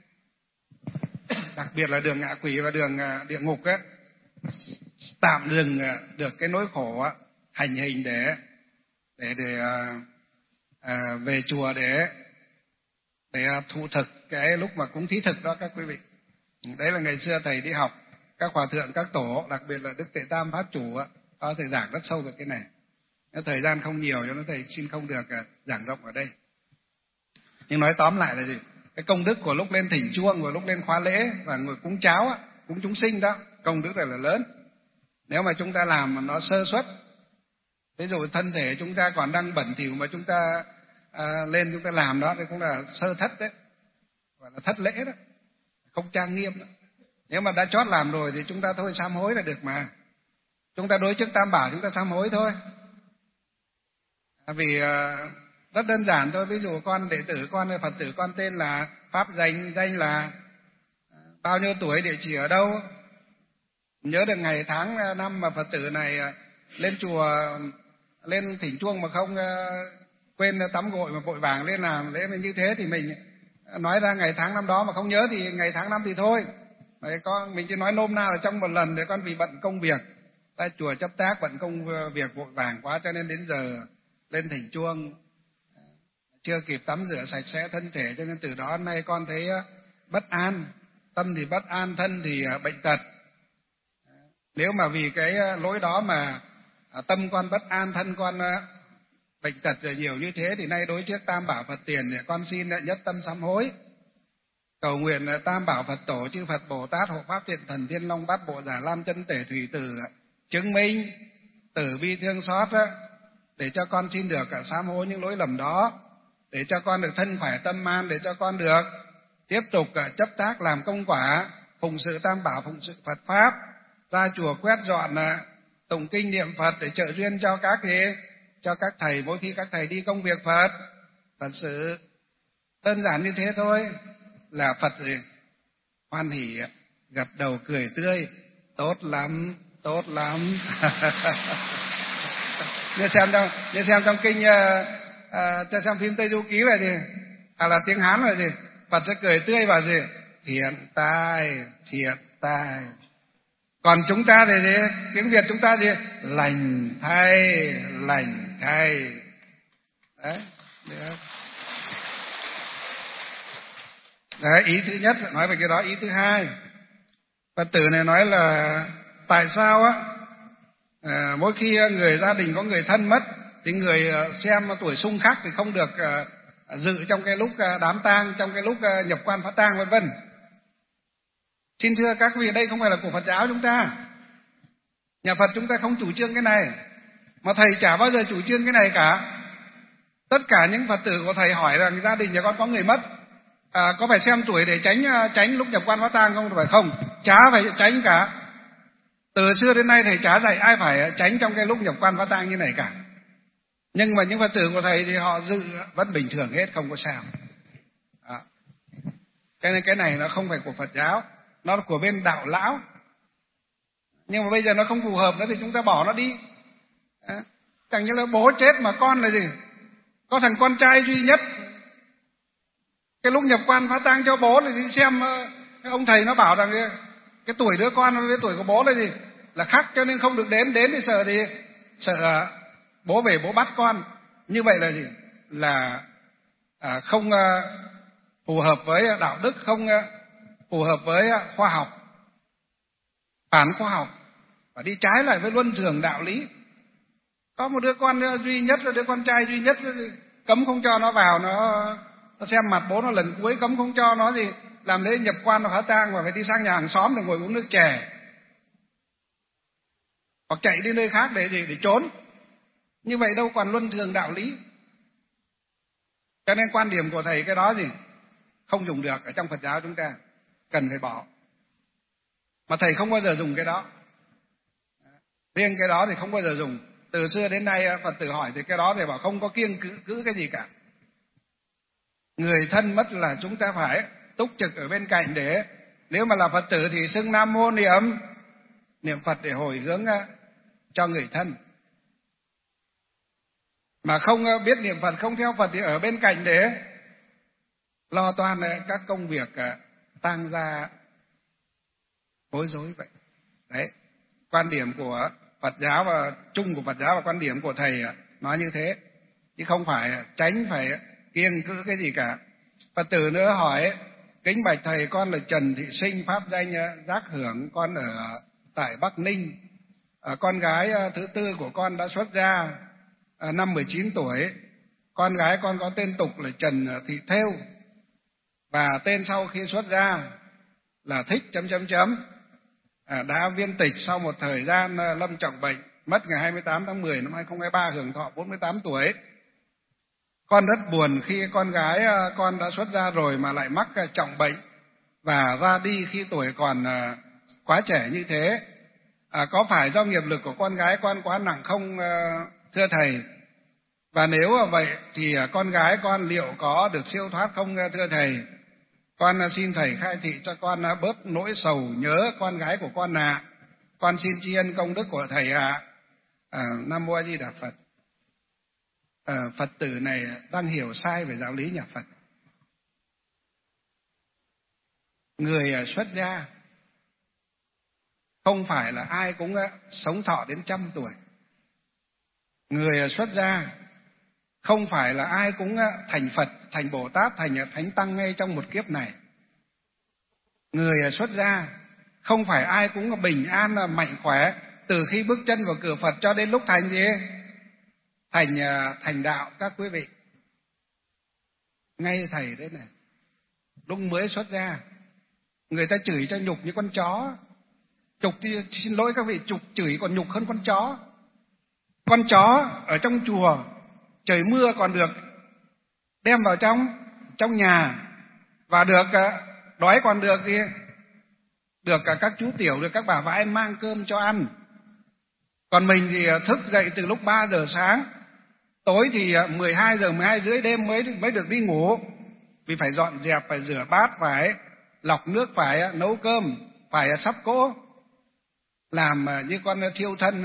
đặc biệt là đường ngạ quỷ và đường địa ngục tạm dừng được cái nỗi khổ hành hình để về chùa để thụ thực cái lúc mà cúng thí thực đó các quý vị. Đấy là ngày xưa thầy đi học, các hòa thượng, các tổ, đặc biệt là Đức Tệ Tam Pháp Chủ có thầy giảng rất sâu về cái này. Nếu thời gian không nhiều cho nên thầy xin không được giảng rộng ở đây. Nhưng nói tóm lại là gì? Cái công đức của lúc lên thỉnh chuông và lúc lên khóa lễ và ngồi cúng cháo, cúng chúng sinh đó, công đức này là lớn. Nếu mà chúng ta làm mà nó sơ suất, ví dụ thân thể chúng ta còn đang bẩn thỉu mà chúng ta lên chúng ta làm đó thì cũng là sơ thất đấy, gọi là thất lễ đó, không trang nghiêm đó. Nếu mà đã chót làm rồi thì chúng ta thôi sám hối là được mà. Chúng ta đối trước Tam Bảo chúng ta sám hối thôi. Vì rất đơn giản thôi, ví dụ con đệ tử, con Phật tử, con tên là Pháp danh là bao nhiêu tuổi, địa chỉ ở đâu, nhớ được ngày tháng năm mà Phật tử này lên chùa lên thỉnh chuông mà không quên tắm gội mà vội vàng lên làm lễ mình như thế, thì mình nói ra ngày tháng năm đó mà không nhớ thì ngày tháng năm thì thôi. Đấy, mình chỉ nói nôm na là trong một lần để con vì bận công việc, ta chùa chấp tác bận công việc vội vàng quá cho nên đến giờ lên thỉnh chuông chưa kịp tắm rửa sạch sẽ thân thể, cho nên từ đó đến nay con thấy bất an, tâm thì bất an, thân thì bệnh tật. Nếu mà vì cái lỗi đó mà tâm con bất an, thân con bệnh tật rồi nhiều như thế, thì nay đối trước Tam Bảo Phật tiền để con xin nhất tâm sám hối, cầu nguyện Tam Bảo Phật tổ, chư Phật Bồ Tát, hộ pháp thiện thần, Thiên Long Bát Bộ, Già Lam Chân Tể Thủy Tử chứng minh từ bi thương xót để cho con xin được sám hối những lỗi lầm đó, để cho con được thân khỏe tâm an, để cho con được tiếp tục chấp tác làm công quả, phụng sự Tam Bảo, phụng sự Phật pháp, ra chùa quét dọn, tụng kinh niệm Phật để trợ duyên cho các thầy mỗi khi các thầy đi công việc Phật sự. Đơn giản như thế thôi là Phật gì hoan hỉ gật đầu cười tươi, tốt lắm, tốt lắm. Như xem trong kinh cho xem phim Tây Du Ký vậy thì là tiếng Hán là gì, Phật sẽ cười tươi và gì thiện tai, thiện tai. Còn chúng ta thì gì, tiếng Việt chúng ta gì lành thay, lành thay. Đấy, được. Đấy, ý thứ nhất nói về cái đó. Ý thứ hai, Phật tử này nói là tại sao mỗi khi người gia đình có người thân mất thì người xem tuổi xung khắc thì không được dự trong cái lúc đám tang, trong cái lúc nhập quan phát tang vân vân. Xin thưa các vị, đây không phải là của Phật giáo chúng ta. Nhà Phật chúng ta không chủ trương cái này, mà thầy chả bao giờ chủ trương cái này cả. Tất cả những Phật tử của thầy hỏi rằng gia đình nhà con có người mất, có phải xem tuổi để tránh lúc nhập quan phát tang không? Phải không? Chả phải tránh cả. Từ xưa đến nay thầy chả dạy ai phải tránh trong cái lúc nhập quan phát tang như này cả. Nhưng mà những Phật tử của thầy thì họ dự vẫn bình thường hết, không có sao. Cái này nó không phải của Phật giáo, nó là của bên đạo lão. Nhưng mà bây giờ nó không phù hợp nữa thì chúng ta bỏ nó đi. Chẳng như là bố chết mà con là gì, có thằng con trai duy nhất, cái lúc nhập quan phát tang cho bố thì xem ông thầy nó bảo rằng cái tuổi đứa con với tuổi của bố là gì là khác, cho nên không được đến thì sợ bố về bố bắt con. Như vậy là gì là không phù hợp với đạo đức, không phù hợp với khoa học, phản khoa học, và đi trái lại với luân thường đạo lý. Có một đứa con duy nhất, đứa con trai duy nhất, cấm không cho nó vào, nó xem mặt bố nó lần cuối, cấm không cho nó gì làm lễ nhập quan hoặc hóa tang, và phải đi sang nhà hàng xóm để ngồi uống nước chè, hoặc chạy đi nơi khác để trốn. Như vậy đâu còn luân thường đạo lý. Cho nên quan điểm của thầy cái đó gì không dùng được ở trong Phật giáo chúng ta, cần phải bỏ. Mà thầy không bao giờ dùng cái đó. Riêng cái đó thì không bao giờ dùng. Từ xưa đến nay Phật tử hỏi thì cái đó thầy bảo không có kiêng cữ cái gì cả. Người thân mất là chúng ta phải túc trực ở bên cạnh, để nếu mà là Phật tử thì xưng Nam Mô niệm Phật để hồi hướng cho người thân. Mà không biết niệm Phật, không theo Phật thì ở bên cạnh để lo toan các công việc tang gia bối rối vậy. Đấy, quan điểm của Phật giáo và chung của Phật giáo và quan điểm của thầy nói như thế, chứ không phải tránh phải kiêng cữ cái gì cả. Phật tử nữa hỏi: kính bạch thầy, con là Trần Thị Sinh, pháp danh Giác Hưởng, con ở tại Bắc Ninh. Con gái thứ tư của con đã xuất gia năm 19 tuổi. Con gái con có tên tục là Trần Thị Thêu, và tên sau khi xuất gia là Thích ... đã viên tịch sau một thời gian lâm trọng bệnh, mất ngày 28 tháng 10 năm 2023, hưởng thọ 48 tuổi. Con rất buồn khi con gái con đã xuất gia rồi mà lại mắc trọng bệnh và ra đi khi tuổi còn quá trẻ như thế. Có phải do nghiệp lực của con gái con quá nặng không thưa thầy? Và nếu vậy thì con gái con liệu có được siêu thoát không thưa thầy? Con xin thầy khai thị cho con bớt nỗi sầu nhớ con gái của con ạ. Con xin tri ân công đức của thầy ạ. Nam Mô A Di Đà Phật. Phật tử này đang hiểu sai về giáo lý nhà Phật. Người xuất gia Không phải là ai cũng sống thọ đến 100 tuổi. Người xuất gia không phải là ai cũng thành Phật, thành Bồ Tát, thành Thánh Tăng ngay trong một kiếp này. Người xuất gia không phải ai cũng bình an, mạnh khỏe từ khi bước chân vào cửa Phật cho đến lúc thành gì? Thành đạo các quý vị. Ngay thầy đấy này, lúc mới xuất gia, người ta chửi cho nhục như con chó. Chục thì xin lỗi các vị, chửi còn nhục hơn con chó. Con chó ở trong chùa, trời mưa còn được đem vào trong nhà, và được đói còn được gì? Được các chú tiểu, được các bà vãi mang cơm cho ăn. Còn mình thì thức dậy từ lúc 3 giờ sáng, tối thì 12 giờ, 12 rưỡi đêm mới được đi ngủ. Vì phải dọn dẹp, phải rửa bát, phải lọc nước, phải nấu cơm, phải sắp cỗ. Làm như con thiêu thân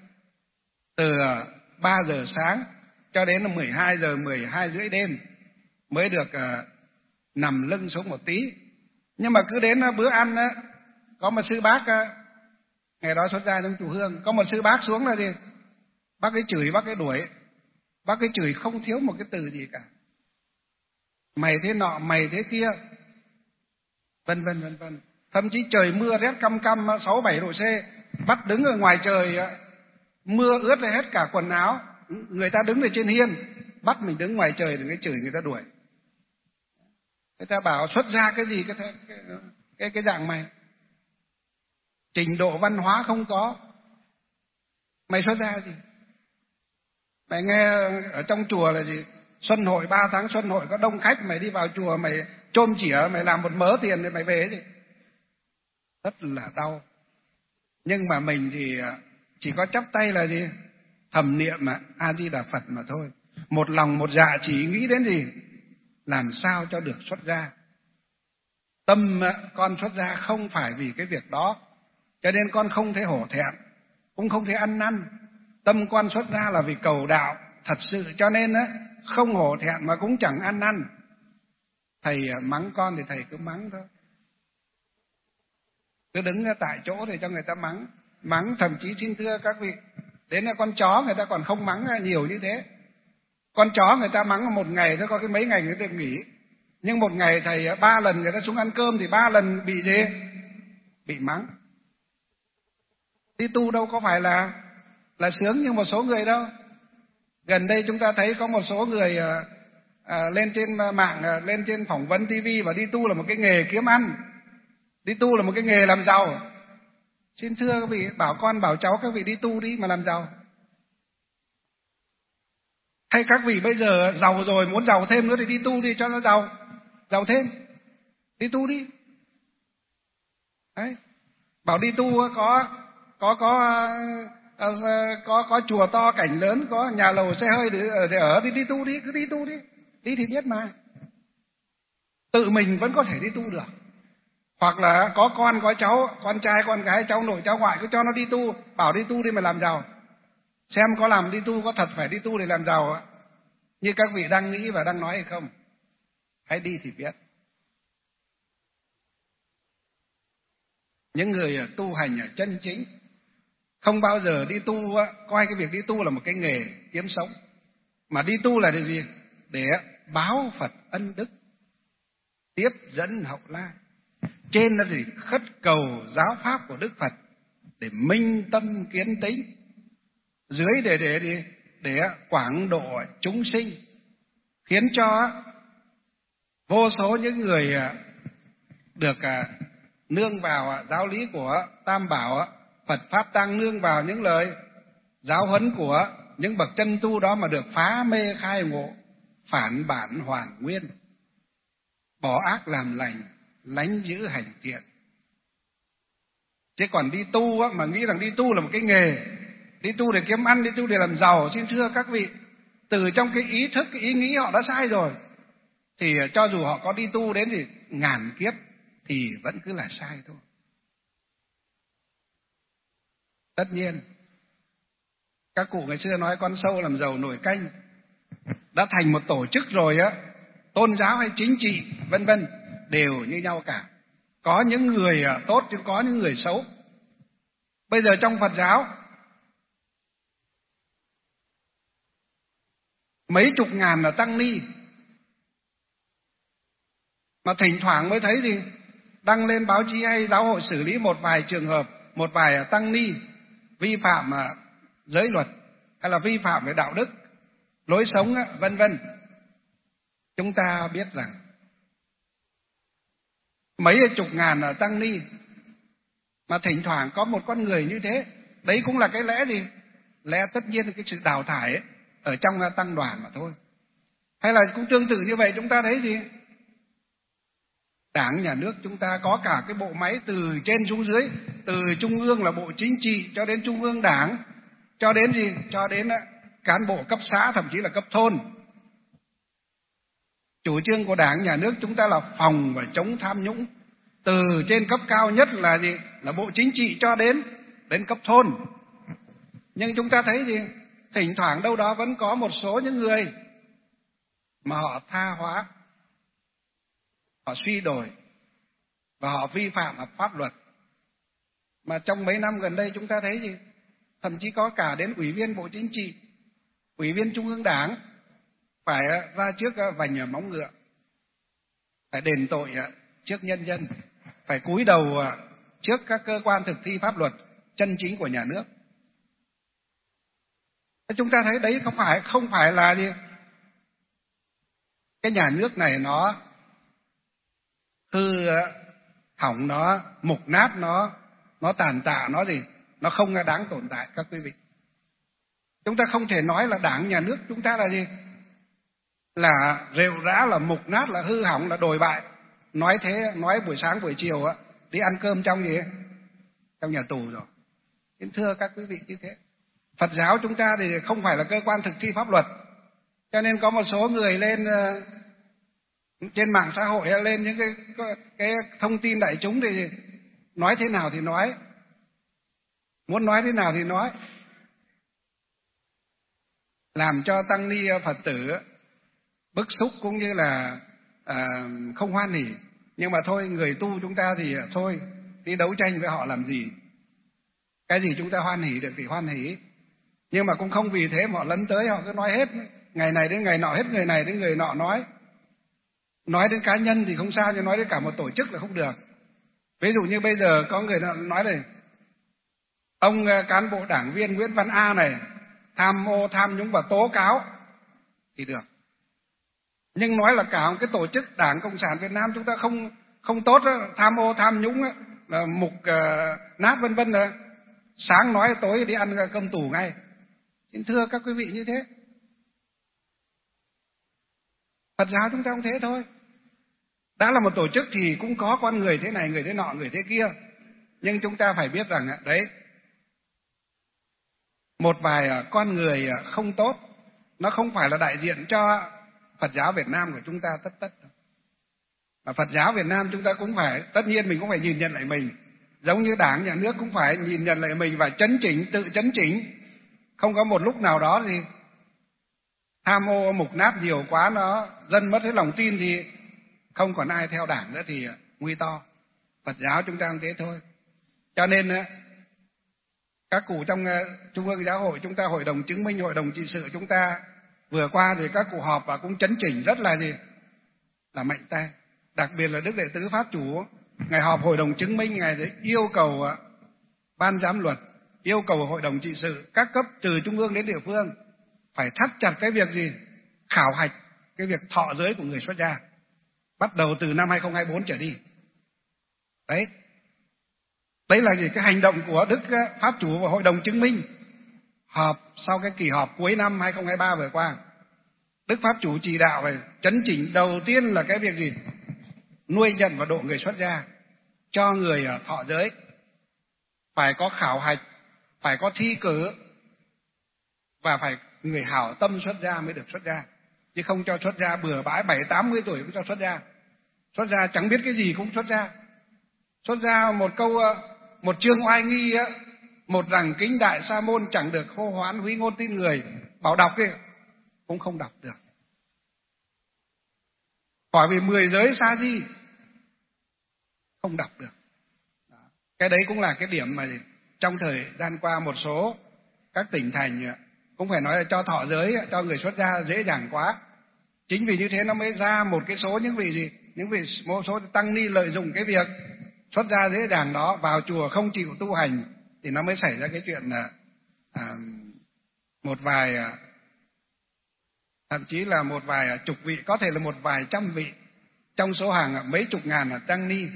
từ 3 giờ sáng cho đến 12 giờ, 12 rưỡi đêm mới được nằm lưng xuống một tí. Nhưng mà cứ đến bữa ăn có một sư bác, ngày đó xuất gia trong chùa Hương, có một sư bác xuống là gì? Bác ấy chửi, bác ấy đuổi. Bác ấy chửi không thiếu một cái từ gì cả. Mày thế nọ, mày thế kia, vân vân vân vân. Thậm chí trời mưa rét căm căm 6-7 độ C, bắt đứng ở ngoài trời, mưa ướt hết cả quần áo, người ta đứng ở trên hiên, bắt mình đứng ngoài trời để chửi, người ta đuổi. Người ta bảo xuất gia cái gì cái dạng mày, trình độ văn hóa không có, mày xuất gia gì? Mày nghe ở trong chùa là gì? Xuân hội 3 tháng xuân hội có đông khách, mày đi vào chùa mày chôm chỉa, mày làm một mớ tiền để mày về gì? Rất là đau. Nhưng mà mình thì chỉ có chắp tay là gì? Thầm niệm mà A Di Đà Phật mà thôi. Một lòng một dạ chỉ nghĩ đến gì? Làm sao cho được xuất gia. Tâm con xuất gia không phải vì cái việc đó, cho nên con không thể hổ thẹn, cũng không thể ăn năn. Tâm con xuất gia là vì cầu đạo thật sự, cho nên không hổ thẹn mà cũng chẳng ăn năn. Thầy mắng con thì thầy cứ mắng thôi, cứ đứng tại chỗ thì cho người ta mắng. Thậm chí xin thưa các vị, đến con chó người ta còn không mắng nhiều như thế. Con chó người ta mắng một ngày thôi, có cái mấy ngày người ta nghỉ. Nhưng một ngày thầy 3 lần người ta xuống ăn cơm thì 3 lần bị gì? Bị mắng. Đi tu đâu có phải là sướng như một số người đâu. Gần đây chúng ta thấy có một số người lên trên mạng, lên trên phỏng vấn TV và đi tu là một cái nghề kiếm ăn, đi tu là một cái nghề làm giàu. Xin thưa các vị, bảo con bảo cháu các vị đi tu đi mà làm giàu. Hay các vị bây giờ giàu rồi muốn giàu thêm nữa thì đi tu đi cho nó giàu thêm, đi tu đi. Đấy. Bảo đi tu có chùa to cảnh lớn, có nhà lầu xe hơi để ở thì đi tu đi, cứ đi tu đi. Đi thì biết mà. Tự mình vẫn có thể đi tu được. Hoặc là có con có cháu, con trai con gái, cháu nội cháu ngoại, cứ cho nó đi tu, bảo đi tu đi mà làm giàu. Xem có làm đi tu, có thật phải đi tu để làm giàu như các vị đang nghĩ và đang nói hay không. Hãy đi thì biết. Những người tu hành ở chân chính không bao giờ đi tu coi cái việc đi tu là một cái nghề kiếm sống, mà đi tu là để gì? Để báo Phật ân đức, tiếp dẫn hậu lai. Trên là gì? Khất cầu giáo pháp của Đức Phật để minh tâm kiến tính. Dưới để quảng độ chúng sinh, khiến cho vô số những người được nương vào giáo lý của Tam Bảo, Phật Pháp Tăng, nương vào những lời giáo huấn của những bậc chân tu đó mà được phá mê khai ngộ, phản bản hoàn nguyên, bỏ ác làm lành, lánh giữ hành thiện. Chứ còn đi tu mà nghĩ rằng đi tu là một cái nghề, đi tu để kiếm ăn, đi tu để làm giàu, xin thưa các vị, từ trong cái ý thức, cái ý nghĩ họ đã sai rồi. Thì cho dù họ có đi tu đến thì ngàn kiếp thì vẫn cứ là sai thôi. Tất nhiên, các cụ ngày xưa nói con sâu làm giàu nồi canh. Đã thành một tổ chức rồi tôn giáo hay chính trị vân vân đều như nhau cả. Có những người tốt chứ có những người xấu. Bây giờ trong Phật giáo mấy chục ngàn là tăng ni, mà thỉnh thoảng mới thấy gì đăng lên báo chí hay giáo hội xử lý một vài trường hợp, một vài tăng ni vi phạm giới luật hay là vi phạm về đạo đức, lối sống vân vân. Chúng ta biết rằng mấy chục ngàn là tăng ni, mà thỉnh thoảng có một con người như thế, đấy cũng là cái lẽ gì? Lẽ tất nhiên là cái sự đào thải ấy, ở trong tăng đoàn mà thôi. Hay là cũng tương tự như vậy, chúng ta thấy gì? Đảng, nhà nước chúng ta có cả cái bộ máy từ trên xuống dưới, từ trung ương là bộ chính trị cho đến trung ương đảng, cho đến gì? Cho đến cán bộ cấp xã, thậm chí là cấp thôn. Chủ trương của Đảng, nhà nước chúng ta là phòng và chống tham nhũng, từ trên cấp cao nhất là gì? Là bộ chính trị cho đến cấp thôn. Nhưng chúng ta thấy gì? Thỉnh thoảng đâu đó vẫn có một số những người mà họ tha hóa, họ suy đồi và họ vi phạm pháp luật. Mà trong mấy năm gần đây chúng ta thấy gì? Thậm chí có cả đến ủy viên bộ chính trị, ủy viên trung ương Đảng phải ra trước vành móng ngựa, phải đền tội trước nhân dân, phải cúi đầu trước các cơ quan thực thi pháp luật chân chính của nhà nước. Chúng ta thấy đấy không phải là gì? Cái nhà nước này nó hư hỏng, nó mục nát, nó tàn tạ, nó gì? Nó không đáng tồn tại các quý vị. Chúng ta không thể nói là Đảng, nhà nước chúng ta là gì? Là rệu rã, là mục nát, là hư hỏng, là đồi bại. Nói thế, nói buổi sáng buổi chiều đi ăn cơm trong gì? Trong nhà tù rồi. Kính thưa các quý vị như thế. Phật giáo chúng ta thì không phải là cơ quan thực thi pháp luật. Cho nên có một số người lên trên mạng xã hội, lên những cái thông tin đại chúng thì nói thế nào thì nói, muốn nói thế nào thì nói, làm cho tăng ni Phật tử bức xúc cũng như là không hoan hỉ. Nhưng mà thôi, người tu chúng ta thì thôi, đi đấu tranh với họ làm gì? Cái gì chúng ta hoan hỉ được thì hoan hỉ, nhưng mà cũng không vì thế mà họ lấn tới, họ cứ nói hết ngày này đến ngày nọ, hết người này đến người nọ nói đến cá nhân thì không sao, nhưng nói đến cả một tổ chức là không được. Ví dụ như bây giờ có người nói này, ông cán bộ đảng viên Nguyễn Văn A này tham ô tham nhũng và tố cáo thì được, nhưng nói là cả một cái tổ chức Đảng Cộng sản Việt Nam chúng ta không tốt đó, tham ô tham nhũng đó, là mục nát vân vân, là sáng nói tối đi ăn cơm tù ngay. Xin thưa các quý vị như thế. Phật giáo chúng ta cũng thế thôi. Đã là một tổ chức thì cũng có con người thế này, người thế nọ, người thế kia. Nhưng chúng ta phải biết rằng đấy, một vài con người không tốt, nó không phải là đại diện cho Phật giáo Việt Nam của chúng ta tất. Và Phật giáo Việt Nam chúng ta cũng phải, tất nhiên mình cũng phải nhìn nhận lại mình. Giống như Đảng, nhà nước cũng phải nhìn nhận lại mình và chấn chỉnh, tự chấn chỉnh. Không có một lúc nào đó thì tham ô mục nát nhiều quá, dân mất hết lòng tin thì không còn ai theo Đảng nữa thì nguy to. Phật giáo chúng ta cũng thế thôi. Cho nên các cụ trong Trung ương Giáo hội chúng ta, Hội đồng chứng minh, Hội đồng trị sự chúng ta vừa qua thì các cụ họp và cũng chấn chỉnh rất là gì? Là mạnh tay. Đặc biệt là Đức Đệ Tứ Pháp Chủ, ngày họp Hội đồng chứng minh, ngày yêu cầu ban giám luật, yêu cầu Hội đồng trị sự các cấp từ trung ương đến địa phương phải thắt chặt cái việc gì? Khảo hạch cái việc thọ giới của người xuất gia, bắt đầu từ năm 2024 trở đi. Đấy là gì? Cái hành động của Đức Pháp Chủ và Hội đồng chứng minh họp sau cái kỳ họp cuối năm 2023 vừa qua. Đức Pháp Chủ chỉ đạo về chấn chỉnh đầu tiên là cái việc gì? Nuôi nhận và độ người xuất gia, cho người thọ giới phải có khảo hạch, phải có thi cử và phải người hảo tâm xuất gia mới được xuất gia, chứ không cho xuất gia bừa bãi 70-80 tuổi cũng cho xuất gia. Xuất gia chẳng biết cái gì cũng xuất gia. Xuất gia một câu, một chương oai nghi, một rằng kính đại sa môn chẳng được hô hoán húy ngôn tin người, bảo đọc ấy, cũng không đọc được. Hỏi vì 10 giới sa di không đọc được. Cái đấy cũng là cái điểm mà trong thời gian qua một số các tỉnh thành cũng phải nói là cho thọ giới, cho người xuất gia dễ dàng quá. Chính vì như thế nó mới ra một cái số những vị gì, những vị một số tăng ni lợi dụng cái việc xuất gia dễ dàng đó vào chùa không chịu tu hành, thì nó mới xảy ra cái chuyện là một vài, thậm chí là một vài chục vị, có thể là một vài trăm vị trong số hàng mấy chục ngàn tăng ni,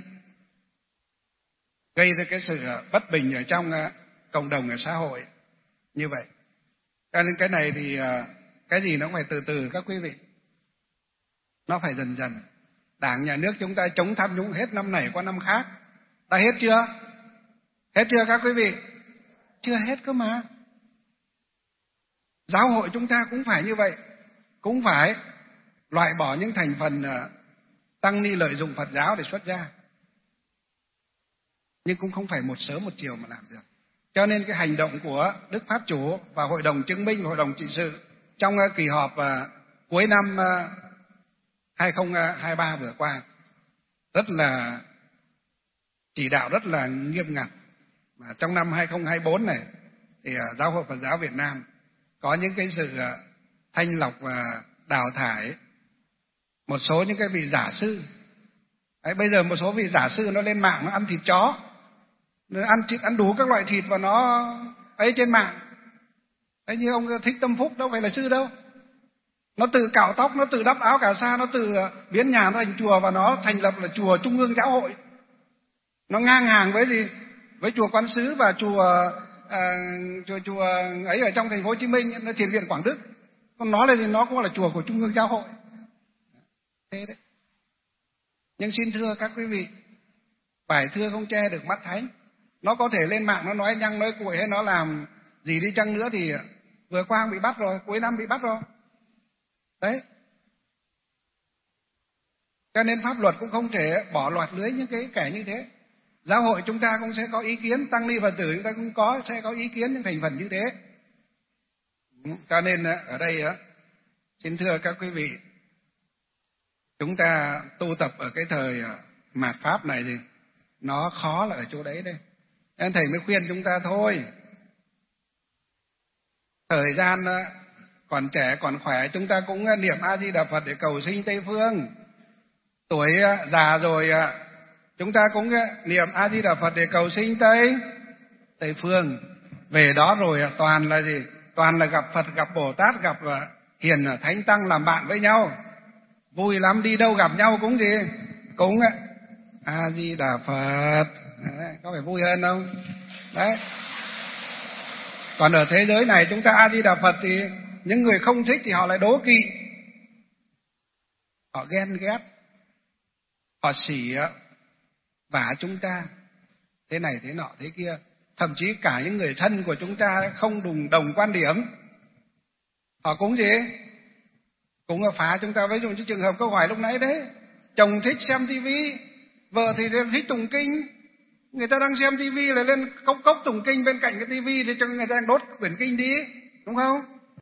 gây ra cái sự bất bình ở trong cộng đồng, ở xã hội như vậy. Cho nên cái này thì cái gì nó cũng phải từ từ các quý vị, nó phải dần dần. Đảng nhà nước chúng ta chống tham nhũng hết năm này qua năm khác, ta hết chưa? Hết chưa các quý vị? Chưa hết cơ mà. Giáo hội chúng ta cũng phải như vậy, cũng phải loại bỏ những thành phần tăng ni lợi dụng Phật giáo để xuất gia, nhưng cũng không phải một sớm một chiều mà làm được. Cho nên cái hành động của Đức Pháp Chủ và Hội đồng Chứng minh, Hội đồng Trị sự trong kỳ họp cuối năm 2023 vừa qua rất là chỉ đạo rất là nghiêm ngặt. Mà trong năm 2024 này thì Giáo hội Phật giáo Việt Nam có những cái sự thanh lọc và đào thải một số những cái vị giả sư. Đấy, bây giờ một số vị giả sư nó lên mạng nó ăn thịt chó, nó ăn đủ các loại thịt và nó ấy trên mạng. Đấy, như ông Thích Tâm Phúc đâu phải là sư đâu. Nó tự cạo tóc, nó tự đắp áo cà sa, nó tự biến nhà nó thành chùa và nó thành lập là chùa Trung ương Giáo hội. Nó ngang hàng với gì? Với chùa Quán Sứ và chùa ấy ở trong thành phố Hồ Chí Minh, nó Thiền viện Quảng Đức. Còn nó là gì? Nó cũng là chùa của Trung ương Giáo hội. Thế đấy. Nhưng xin thưa các quý vị, vải thưa không che được mắt thánh. Nó có thể lên mạng nó nói nhăng nói cuội hay nó làm gì đi chăng nữa thì vừa qua bị bắt rồi, cuối năm bị bắt rồi. Đấy. Cho nên pháp luật cũng không thể bỏ loạt lưới những cái kẻ như thế. Giáo hội chúng ta cũng sẽ có ý kiến, tăng ni Phật tử chúng ta cũng sẽ có ý kiến những thành phần như thế. Cho nên ở đây xin thưa các quý vị, chúng ta tu tập ở cái thời mạt Pháp này thì nó khó là ở chỗ đấy đây. Nên thầy mới khuyên chúng ta thôi. Thời gian còn trẻ còn khỏe, chúng ta cũng niệm A Di Đà Phật để cầu sinh Tây phương. Tuổi già rồi chúng ta cũng niệm A Di Đà Phật để cầu sinh Tây phương. Về đó rồi toàn là gì? Toàn là gặp Phật, gặp Bồ Tát, gặp hiền thánh tăng làm bạn với nhau. Vui lắm, đi đâu gặp nhau cũng gì? Cũng A Di Đà Phật. Đấy, có phải vui hơn không? Đấy. Còn ở thế giới này chúng ta A Di Đà Phật thì những người không thích thì họ lại đố kỵ, họ ghen ghét, họ sỉ vả chúng ta thế này thế nọ thế kia. Thậm chí cả những người thân của chúng ta không đồng quan điểm, họ cũng gì? Cũng phá chúng ta. Ví dụ như trường hợp câu hỏi lúc nãy đấy, chồng thích xem tivi, vợ thì thích tụng kinh. Người ta đang xem tivi là lên cốc tụng kinh bên cạnh cái tivi thì cho người ta đốt quyển kinh đi, đúng không?